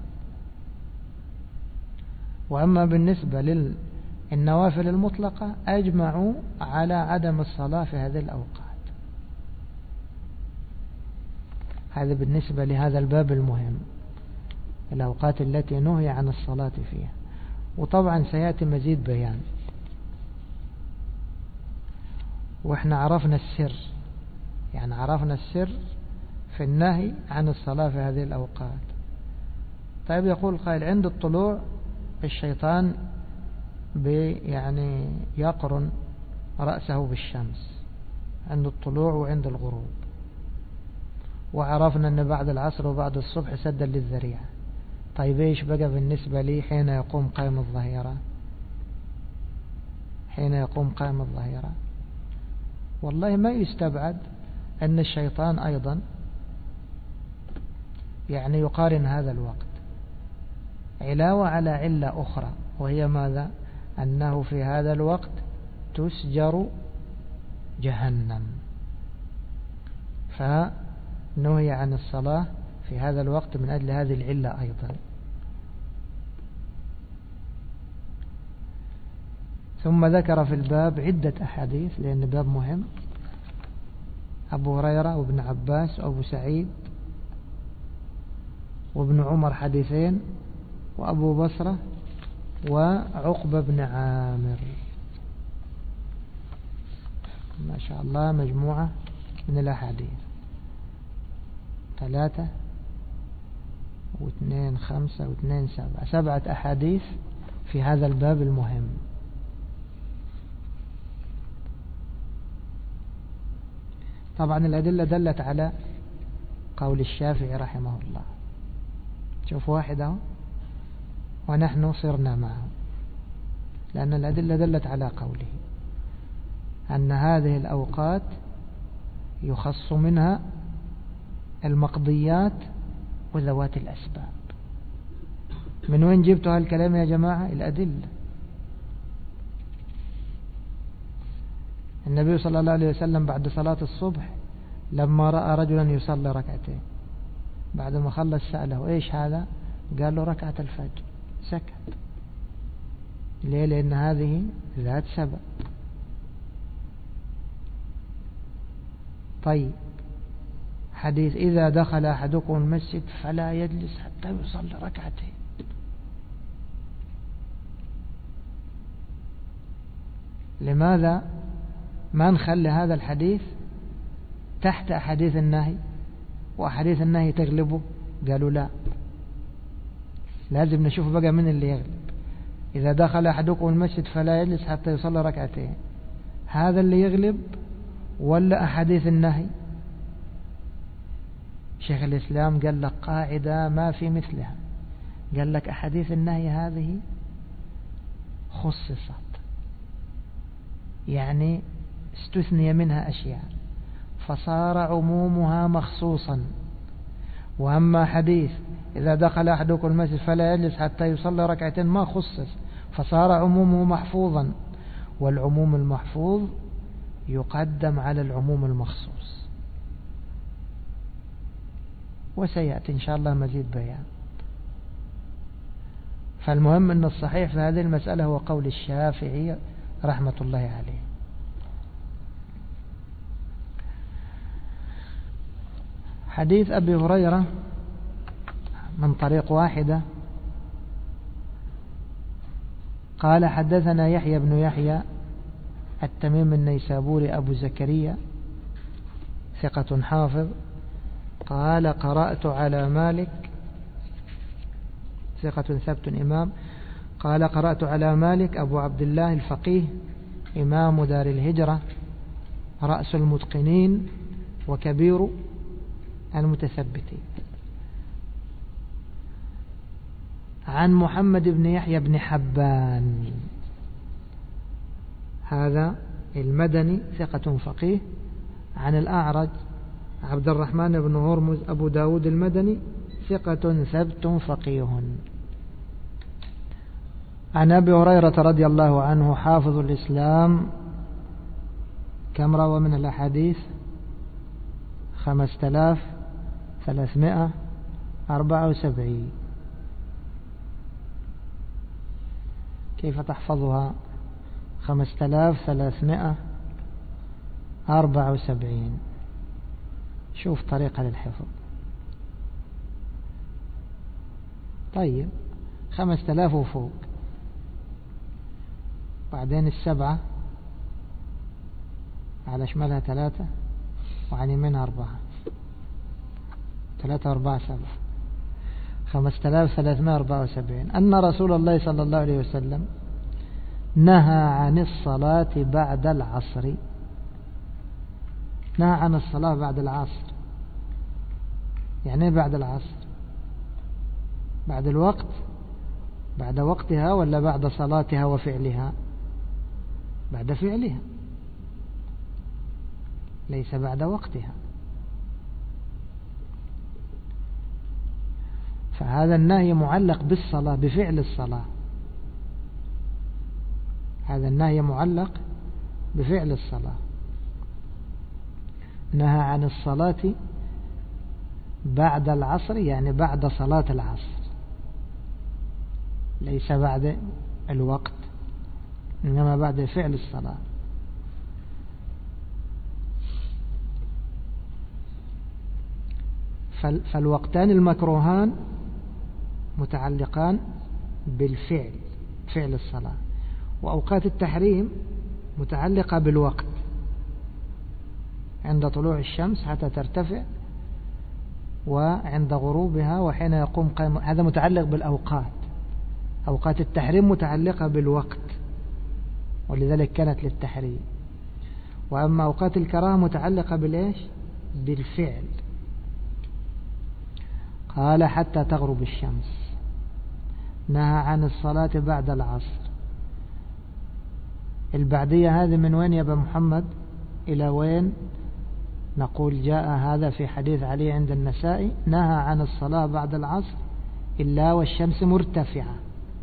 وأما بالنسبة للنوافل المطلقة أجمعوا على عدم الصلاة في هذه الأوقات. هذا بالنسبة لهذا الباب المهم، الأوقات التي نهي عن الصلاة فيها. وطبعا سيأتي مزيد بيان. وإحنا عرفنا السر، يعني عرفنا السر في النهي عن الصلاة في هذه الأوقات. طيب، يقول قائل: عند الطلوع الشيطان يعني يقرن رأسه بالشمس عند الطلوع وعند الغروب، وعرفنا أن بعد العصر وبعد الصبح سدا للذريعة. طيب إيش بقى بالنسبة لي حين يقوم قائم الظهيرة؟ حين يقوم قائم الظهيرة والله ما يستبعد أن الشيطان أيضا يعني يقارن هذا الوقت، علاوة على علة أخرى، وهي ماذا؟ أنه في هذا الوقت تسجر جهنم، فنهي عن الصلاة في هذا الوقت من أجل هذه العلة أيضا. ثم ذكر في الباب عدة أحاديث، لأن باب مهم، أبو هريرة وابن عباس وأبو سعيد وابن عمر حديثين، وأبو بصرة وعقبة بن عامر. ما شاء الله مجموعة من الأحاديث، ثلاثة واثنين خمسة واثنين سبعة، سبعة أحاديث في هذا الباب المهم. طبعا الأدلة دلت على قول الشافعي رحمه الله. شوف واحدة ونحن صرنا معه، لأن الأدلة دلت على قوله أن هذه الأوقات يخص منها المقضيات وذوات الأسباب. من وين جبتوا هالكلام يا جماعة؟ الأدلة. النبي صلى الله عليه وسلم بعد صلاة الصبح لما رأى رجلا يصلي ركعتين، بعد ما خلص سأله إيش هذا؟ قال له ركعة الفجر، سكت. ليه؟ لأن هذه ذات سبب. طيب حديث إذا دخل أحدكم المسجد فلا يجلس حتى يصلي ركعتين، لماذا ما نخلي هذا الحديث تحت أحاديث النهي وأحاديث النهي تغلبه؟ قالوا لا، لازم نشوف بقى من اللي يغلب. إذا دخل أحدكم المسجد فلا يجلس حتى يصلي ركعتين، هذا اللي يغلب ولا أحاديث النهي؟ شيخ الإسلام قال لك قاعدة ما في مثلها، قال لك أحاديث النهي هذه خصصت، يعني استثني منها أشياء فصار عمومها مخصوصا. وأما حديث إذا دخل أحدكم المسجد فلا يجلس حتى يصلي ركعتين ما خصص، فصار عمومه محفوظا، والعموم المحفوظ يقدم على العموم المخصوص، وسيأتي إن شاء الله مزيد بيان. فالمهم أن الصحيح في هذه المسألة هو قول الشافعي رحمة الله عليه. حديث أبي هريرة من طريق واحدة قال حدثنا يحيى بن يحيى التميم النيسابوري أبو زكريا ثقة حافظ، قال قرأت على مالك ثقة ثبت إمام، قال قرأت على مالك أبو عبد الله الفقيه إمام دار الهجرة رأس المتقنين وكبير المتثبتين، عن محمد بن يحيى بن حبان، هذا المدني ثقة فقيه، عن الأعرج عبد الرحمن بن هرمز أبو داود المدني ثقة ثبت فقيه، عن أبي هريرة رضي الله عنه حافظ الإسلام، كم روى من الأحاديث؟ خمسة آلاف ثلاثمائة أربعة وسبعين. كيف تحفظها؟ خمسة آلاف ثلاثمائة أربعة وسبعين. شوف طريقة للحفظ. طيب خمسة آلاف وفوق، بعدين السبعة على شمالها ثلاثة وعن يمينها أربعة، ثلاثة أربعة سبعة، خمسة آلاف ثلاثمائة أربعة وسبعين. أن رسول الله صلى الله عليه وسلم نهى عن الصلاة بعد العصر. نهى عن الصلاة بعد العصر، يعني بعد العصر بعد الوقت، بعد وقتها ولا بعد صلاتها وفعلها؟ بعد فعلها، ليس بعد وقتها. فهذا النهي معلق بالصلاة، بفعل الصلاة. هذا النهي معلق بفعل الصلاة. نهى عن الصلاة بعد العصر، يعني بعد صلاة العصر، ليس بعد الوقت، إنما بعد فعل الصلاة. فالوقتان المكروهان متعلقان بالفعل، فعل الصلاة. وأوقات التحريم متعلقة بالوقت، عند طلوع الشمس حتى ترتفع، وعند غروبها وحين يقوم قائم. هذا متعلق بالأوقات. أوقات التحريم متعلقة بالوقت، ولذلك كانت للتحريم. وأما أوقات الكراهة متعلقة بالإيش؟ بالفعل. قال حتى تغرب الشمس. نهى عن الصلاة بعد العصر. البعدية هذه من وين يا أبا محمد إلى وين؟ نقول جاء هذا في حديث علي عند النسائي: نهى عن الصلاة بعد العصر إلا والشمس مرتفعة.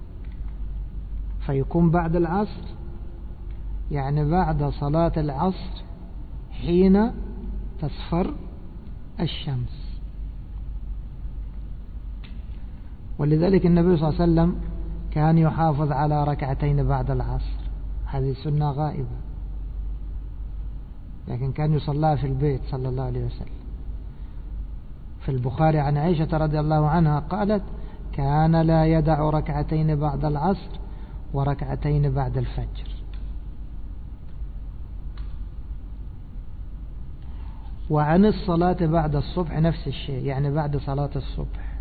فيكون بعد العصر يعني بعد صلاة العصر حين تصفر الشمس. ولذلك النبي صلى الله عليه وسلم كان يحافظ على ركعتين بعد العصر، هذه سنة غائبة، لكن كان يصلى في البيت صلى الله عليه وسلم. في البخاري عن عائشة رضي الله عنها قالت: كان لا يدع ركعتين بعد العصر وركعتين بعد الفجر. وعن الصلاة بعد الصبح نفس الشيء، يعني بعد صلاة الصبح.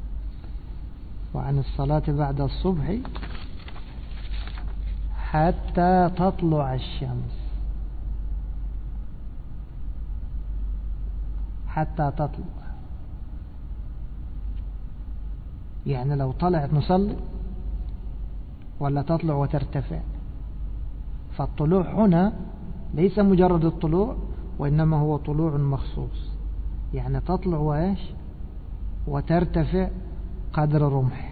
وعن الصلاة بعد الصبح حتى تطلع الشمس، حتى تطلع، يعني لو طلعت نصلي ولا تطلع وترتفع. فالطلوع هنا ليس مجرد الطلوع، وإنما هو طلوع مخصوص، يعني تطلع وإيش وترتفع قدر رمح.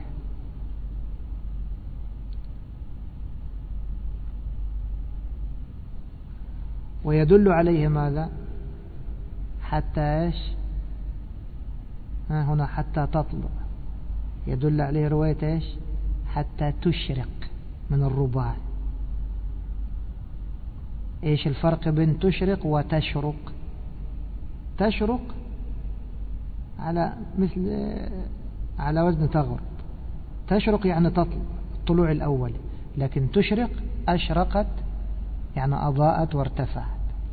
ويدل عليه ماذا؟ حتى إيش؟ ها هنا حتى تطلع، يدل عليه رواية إيش؟ حتى تشرق من الرباع. إيش الفرق بين تشرق وتشرق؟ تشرق على مثل على وزن تغرب، تشرق يعني تطلع الطلوع الأول، لكن تشرق أشرقت يعني أضاءت وارتفعت.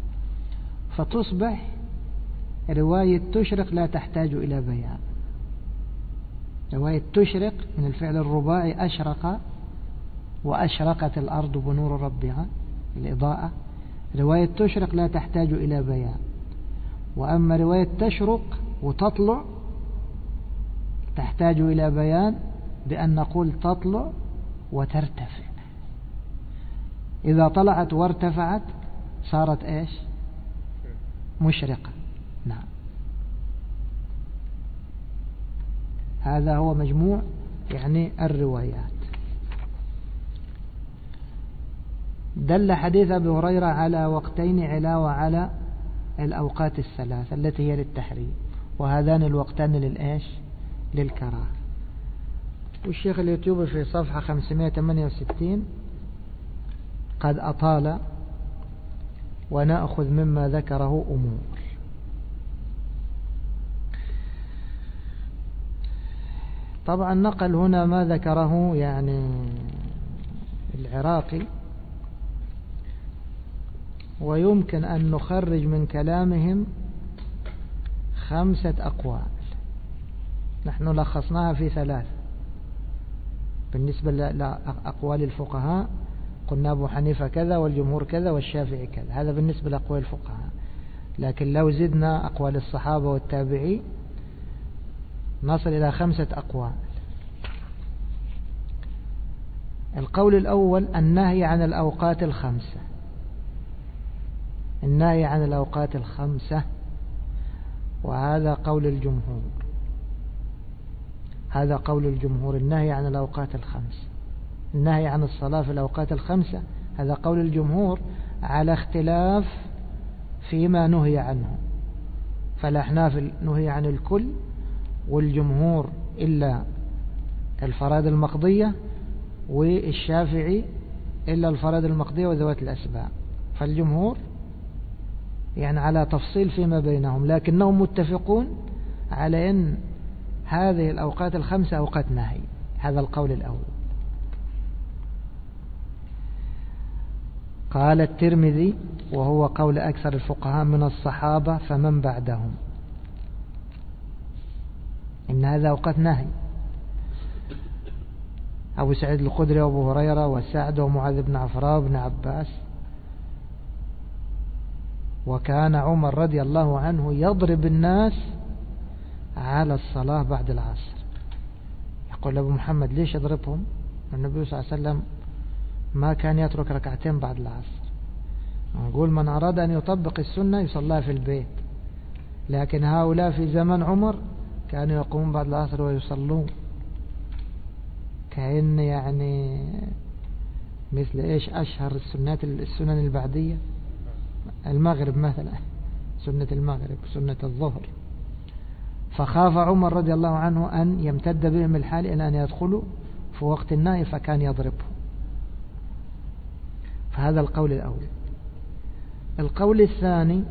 فتصبح رواية تشرق لا تحتاج إلى بيان. رواية تشرق من الفعل الرباعي أشرق، وأشرقت الأرض بنور ربها، الإضاءة. رواية تشرق لا تحتاج إلى بيان. وأما رواية تشرق وتطلع تحتاج إلى بيان، بأن نقول تطلع وترتفع. إذا طلعت وارتفعت صارت إيش؟ مشرقة. نعم، هذا هو مجموع يعني الروايات. دل حديث أبي هريرة على وقتين علاوة على الأوقات الثلاث التي هي للتحريم، وهذان الوقتان للإيش؟ للكراهة. والشيخ اليوتيوب في صفحة خمسمائة وثمانية وستين قد أطال، ونأخذ مما ذكره أمور. طبعا نقل هنا ما ذكره يعني العراقي، ويمكن أن نخرج من كلامهم خمسة أقوال. نحن لخصناها في ثلاث بالنسبة لأقوال الفقهاء. قلنا أبو حنيفة كذا والجمهور كذا والشافعي كذا، هذا بالنسبة لأقوال الفقهاء. لكن لو زدنا أقوال الصحابة والتابعين نصل إلى خمسة أقوال. القول الأول النهي عن الأوقات الخمسة، النهي عن الأوقات الخمسة، وهذا قول الجمهور، هذا قول الجمهور، النهي عن الأوقات الخمسة، النهي عن الصلاة في الأوقات الخمسة، هذا قول الجمهور على اختلاف فيما نهي عنه. فالأحناف نهي عن الكل، والجمهور إلا الفرائض المقضية، والشافعي إلا الفرائض المقضية وذوات الأسباب. فالجمهور يعني على تفصيل فيما بينهم، لكنهم متفقون على أن هذه الأوقات الخمسة أوقات نهي. هذا القول الأول. قال الترمذي وهو قول أكثر الفقهاء من الصحابة فمن بعدهم إن هذا أوقات نهي. أبو سعيد الخدري وأبو هريرة وسعد ومعاذ بن عفراء وابن عباس. وكان عمر رضي الله عنه يضرب الناس على الصلاة بعد العصر. يقول أبو محمد ليش يضربهم؟ النبي صلى الله عليه وسلم ما كان يترك ركعتين بعد العصر. نقول من أراد أن يطبق السنة يصلى في البيت، لكن هؤلاء في زمن عمر كانوا يقومون بعد العصر ويصلون، كأن يعني مثل إيش أشهر السنات السنن البعدية المغرب مثلا، سنة المغرب، سنة الظهر. فخاف عمر رضي الله عنه أن يمتد بهم الحال إلى أن يدخلوا في وقت النهي، فكان يضربه. فهذا القول الأول. القول الثاني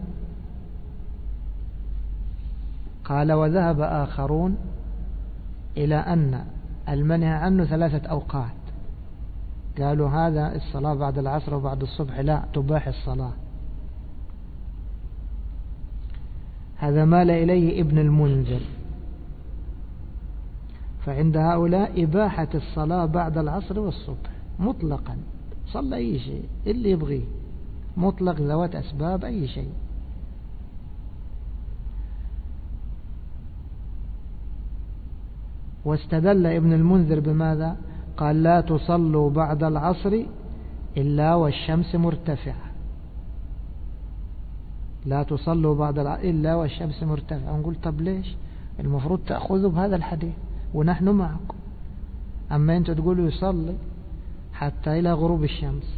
قال وذهب آخرون إلى أن المنهي عنه ثلاثة أوقات. قالوا هذا الصلاة بعد العصر وبعد الصبح لا تباح الصلاة. هذا مال إليه ابن المنذر. فعند هؤلاء إباحة الصلاة بعد العصر والصبح مطلقا، صلى أي شيء اللي يبغيه، مطلق ذوات أسباب أي شيء. واستدل ابن المنذر بماذا؟ قال لا تصلوا بعد العصر إلا والشمس مرتفعة، لا تصلوا بعد العصر إلا والشمس مرتفعة. نقول طب ليش؟ المفروض تأخذوا بهذا الحديث ونحن معكم، أما أنتوا تقولوا يصلي حتى إلى غروب الشمس.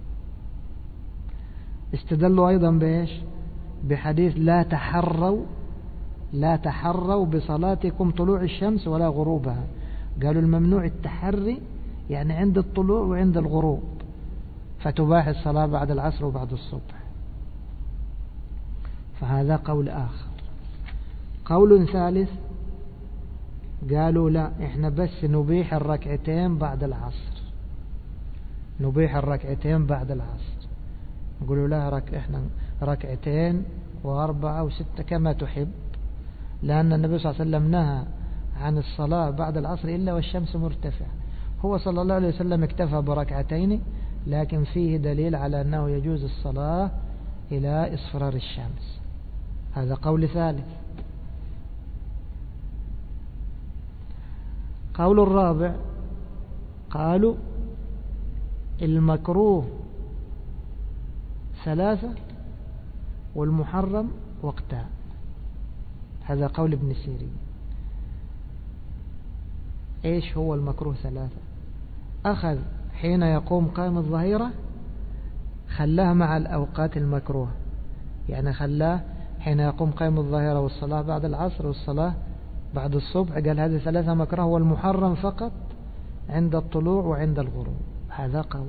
استدلوا أيضا بإيش؟ بحديث لا تحروا لا تحروا بصلاتكم طلوع الشمس ولا غروبها. قالوا الممنوع التحري يعني عند الطلوع وعند الغروب، فتباح الصلاة بعد العصر وبعد الصبح. فهذا قول آخر. قول ثالث قالوا لا، احنا بس نبيح الركعتين بعد العصر، نبيح الركعتين بعد العصر. نقولوا لا، رك احنا ركعتين واربعة وستة كما تحب، لأن النبي صلى الله عليه وسلم نهى عن الصلاة بعد العصر إلا والشمس مرتفعة. هو صلى الله عليه وسلم اكتفى بركعتين، لكن فيه دليل على أنه يجوز الصلاة إلى إصفرار الشمس. هذا قول ثالث. قول الرابع قالوا المكروه ثلاثة والمحرم وقتان. هذا قول ابن سيرين. ايش هو المكروه ثلاثة؟ أخذ حين يقوم قائم الظهيرة خلاه مع الأوقات المكروه، يعني خلاه حين يقوم قائم الظهيرة والصلاة بعد العصر والصلاة بعد الصبح، قال هذه ثلاثة مكروه، والمحرم فقط عند الطلوع وعند الغروب. هذا قول.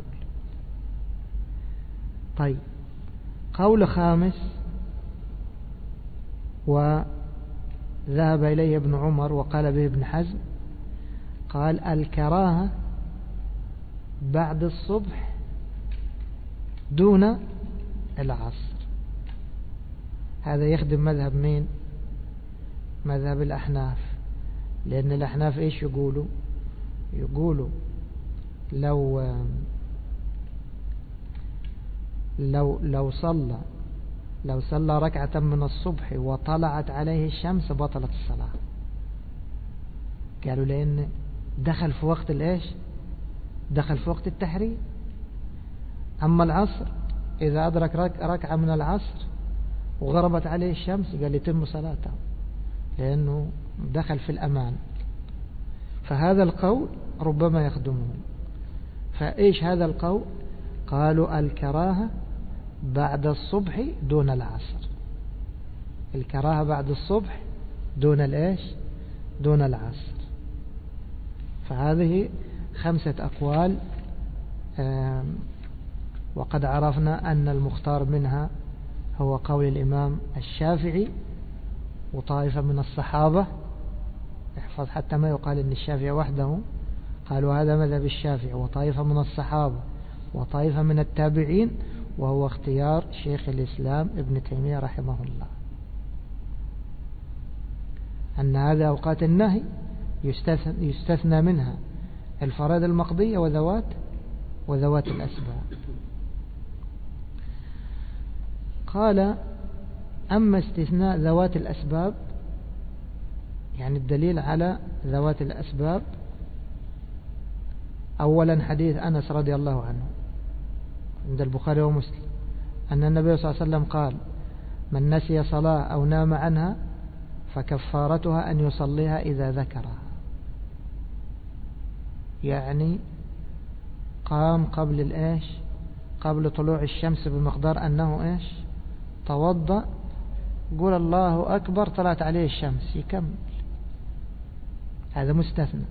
طيب قول خامس وذهب إليه ابن عمر وقال به ابن حزم، قال الكراهة بعد الصبح دون العصر. هذا يخدم مذهب مين؟ مذهب الأحناف، لأن الأحناف إيش يقولوا؟ يقولوا لو لو لو صلى لو صلى ركعة من الصبح وطلعت عليه الشمس بطلت الصلاة. قالوا لأن دخل في وقت الإيش؟ دخل في وقت التحريم. أما العصر إذا أدرك ركعة من العصر وغربت عليه الشمس قال يتم صلاته لأنه دخل في الأمان. فهذا القول ربما يخدمه. فإيش هذا القول؟ قالوا الكراهة بعد الصبح دون العصر. الكراهة بعد الصبح دون الإيش؟ دون العصر. فهذه خمسة أقوال، وقد عرفنا أن المختار منها هو قول الإمام الشافعي وطائفة من الصحابة. احفظ حتى ما يقال أن الشافعي وحده، قالوا هذا مذهب الشافعي وطائفة من الصحابة وطائفة من التابعين، وهو اختيار شيخ الإسلام ابن تيمية رحمه الله، أن هذا أوقات النهي يستثنى, يستثنى منها الفرائض المقضية وذوات وذوات الأسباب. قال أما استثناء ذوات الأسباب، يعني الدليل على ذوات الأسباب، أولا حديث أنس رضي الله عنه عند البخاري ومسلم أن النبي صلى الله عليه وسلم قال: من نسي صلاة أو نام عنها فكفارتها أن يصليها إذا ذكرها. يعني قام قبل الإيش؟ قبل طلوع الشمس بمقدار أنه إيش؟ توضأ، قول الله أكبر، طلعت عليه الشمس، يكمل. هذا مستثنى.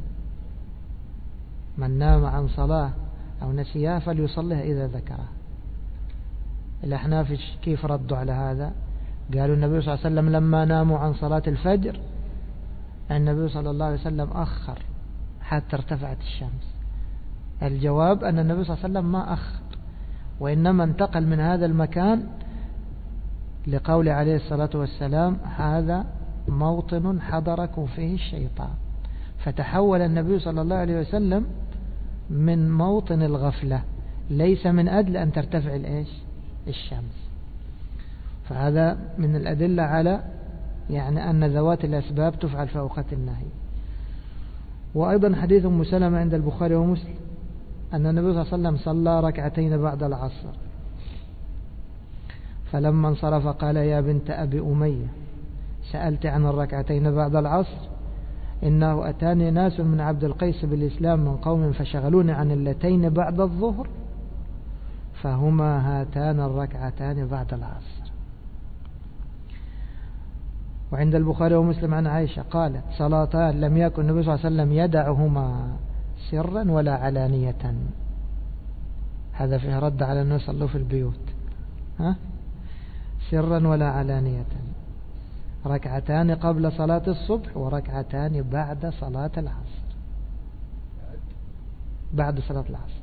من نام عن صلاة أو نسيها فليصليها إذا ذكرها. الأحناف كيف ردوا على هذا؟ قالوا النبي صلى الله عليه وسلم لما ناموا عن صلاة الفجر النبي صلى الله عليه وسلم أخر حتى ارتفعت الشمس. الجواب أن النبي صلى الله عليه وسلم ما أخر، وإنما انتقل من هذا المكان لقول عليه الصلاة والسلام: هذا موطن حضركم فيه الشيطان. فتحول النبي صلى الله عليه وسلم من موطن الغفلة، ليس من أجل أن ترتفع الإيش؟ الشمس. فهذا من الأدلة على يعني أن ذوات الأسباب تفعل في أوقات النهي. وأيضا حديث أم سلمة عند البخاري ومسلم أن النبي صلى الله عليه وسلم صلى ركعتين بعد العصر، فلما انصرف قال: يا بنت أبي أمية، سألت عن الركعتين بعد العصر؟ إنه أتاني ناس من عبد القيس بالإسلام من قوم فشغلوني عن اللتين بعد الظهر، فهما هاتان الركعتان بعد العصر. وعند البخاري ومسلم عن عائشة قالت: صلاتان لم يكن النبي صلى الله عليه وسلم يدعهما سرا ولا علانية. هذا فيه رد على أنه يصلوا في البيوت، ها؟ سرا ولا علانية. ركعتان قبل صلاة الصبح وركعتان بعد صلاة العصر، بعد صلاة العصر.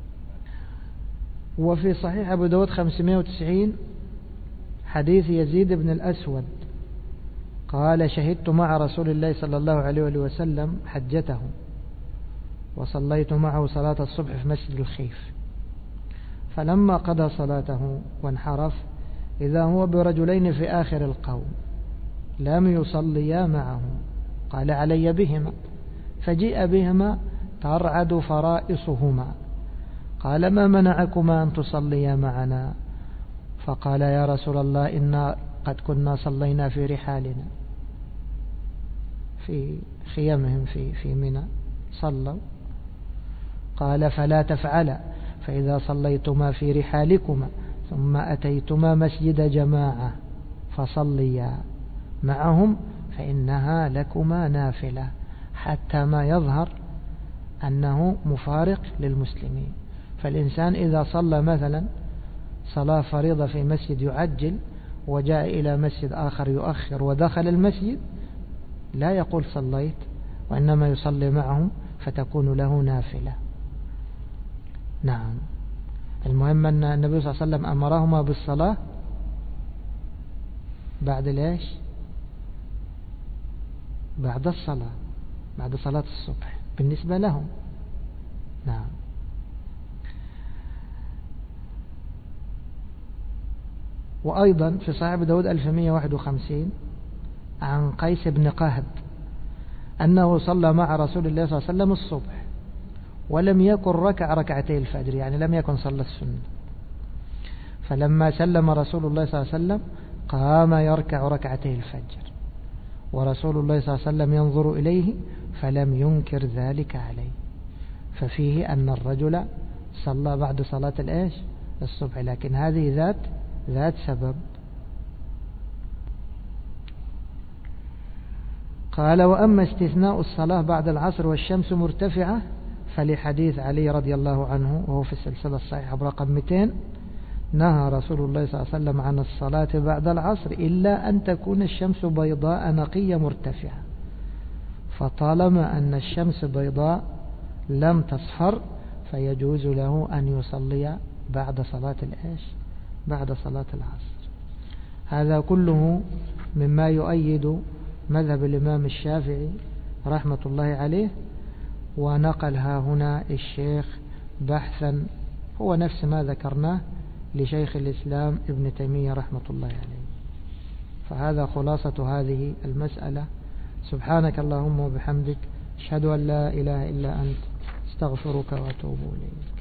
وفي صحيح أبو داود خمسمائة وتسعين حديث يزيد بن الأسود قال: شهدت مع رسول الله صلى الله عليه وسلم حجته، وصليت معه صلاة الصبح في مسجد الخيف، فلما قضى صلاته وانحرف إذا هو برجلين في آخر القوم لم يصليا معه، قال: علي بهما، فجيء بهما ترعد فرائصهما، قال: ما منعكما أن تصليا معنا؟ فقال: يا رسول الله إنا قد كنا صلينا في رحالنا، في خيامهم في في منى صلوا. قال: فلا تفعلا، فإذا صليتما في رحالكما ثم أتيتما مسجد جماعة فصليا معهم فإنها لكما نافلة حتى ما يظهر أنه مفارق للمسلمين. فالإنسان إذا صلى مثلا صلاة فريضة في مسجد يعجل وجاء إلى مسجد آخر يؤخر ودخل المسجد لا يقول صليت، وإنما يصلي معهم فتكون له نافلة. نعم. المهم أن النبي صلى الله عليه وسلم أمرهما بالصلاة بعد ليش؟ بعد الصلاة، بعد صلاة الصبح بالنسبة لهم. نعم. وأيضا في صحيح داود ألف ومئة وواحد وخمسين عن قيس بن قهد أنه صلى مع رسول الله صلى الله عليه وسلم الصبح ولم يكن ركع ركعتي الفجر، يعني لم يكن صلى السنة. فلما سلم رسول الله صلى الله عليه وسلم قام يركع ركعتي الفجر، ورسول الله صلى الله عليه وسلم ينظر إليه فلم ينكر ذلك عليه. ففيه أن الرجل صلى بعد صلاة الإيش الصبح، لكن هذه ذات ذات سبب. قال: وأما استثناء الصلاة بعد العصر والشمس مرتفعة فلحديث علي رضي الله عنه وهو في السلسلة الصحيحة برقم مئتين، نهى رسول الله صلى الله عليه وسلم عن الصلاة بعد العصر إلا أن تكون الشمس بيضاء نقية مرتفعة. فطالما أن الشمس بيضاء لم تصفر فيجوز له أن يصلي بعد صلاة العيش بعد صلاة العصر. هذا كله مما يؤيد مذهب الإمام الشافعي رحمة الله عليه، ونقلها هنا الشيخ بحثا هو نفس ما ذكرناه لشيخ الإسلام ابن تيمية رحمة الله عليه. فهذا خلاصة هذه المسألة. سبحانك اللهم وبحمدك، أشهد أن لا إله إلا أنت، استغفرك وأتوب إليك.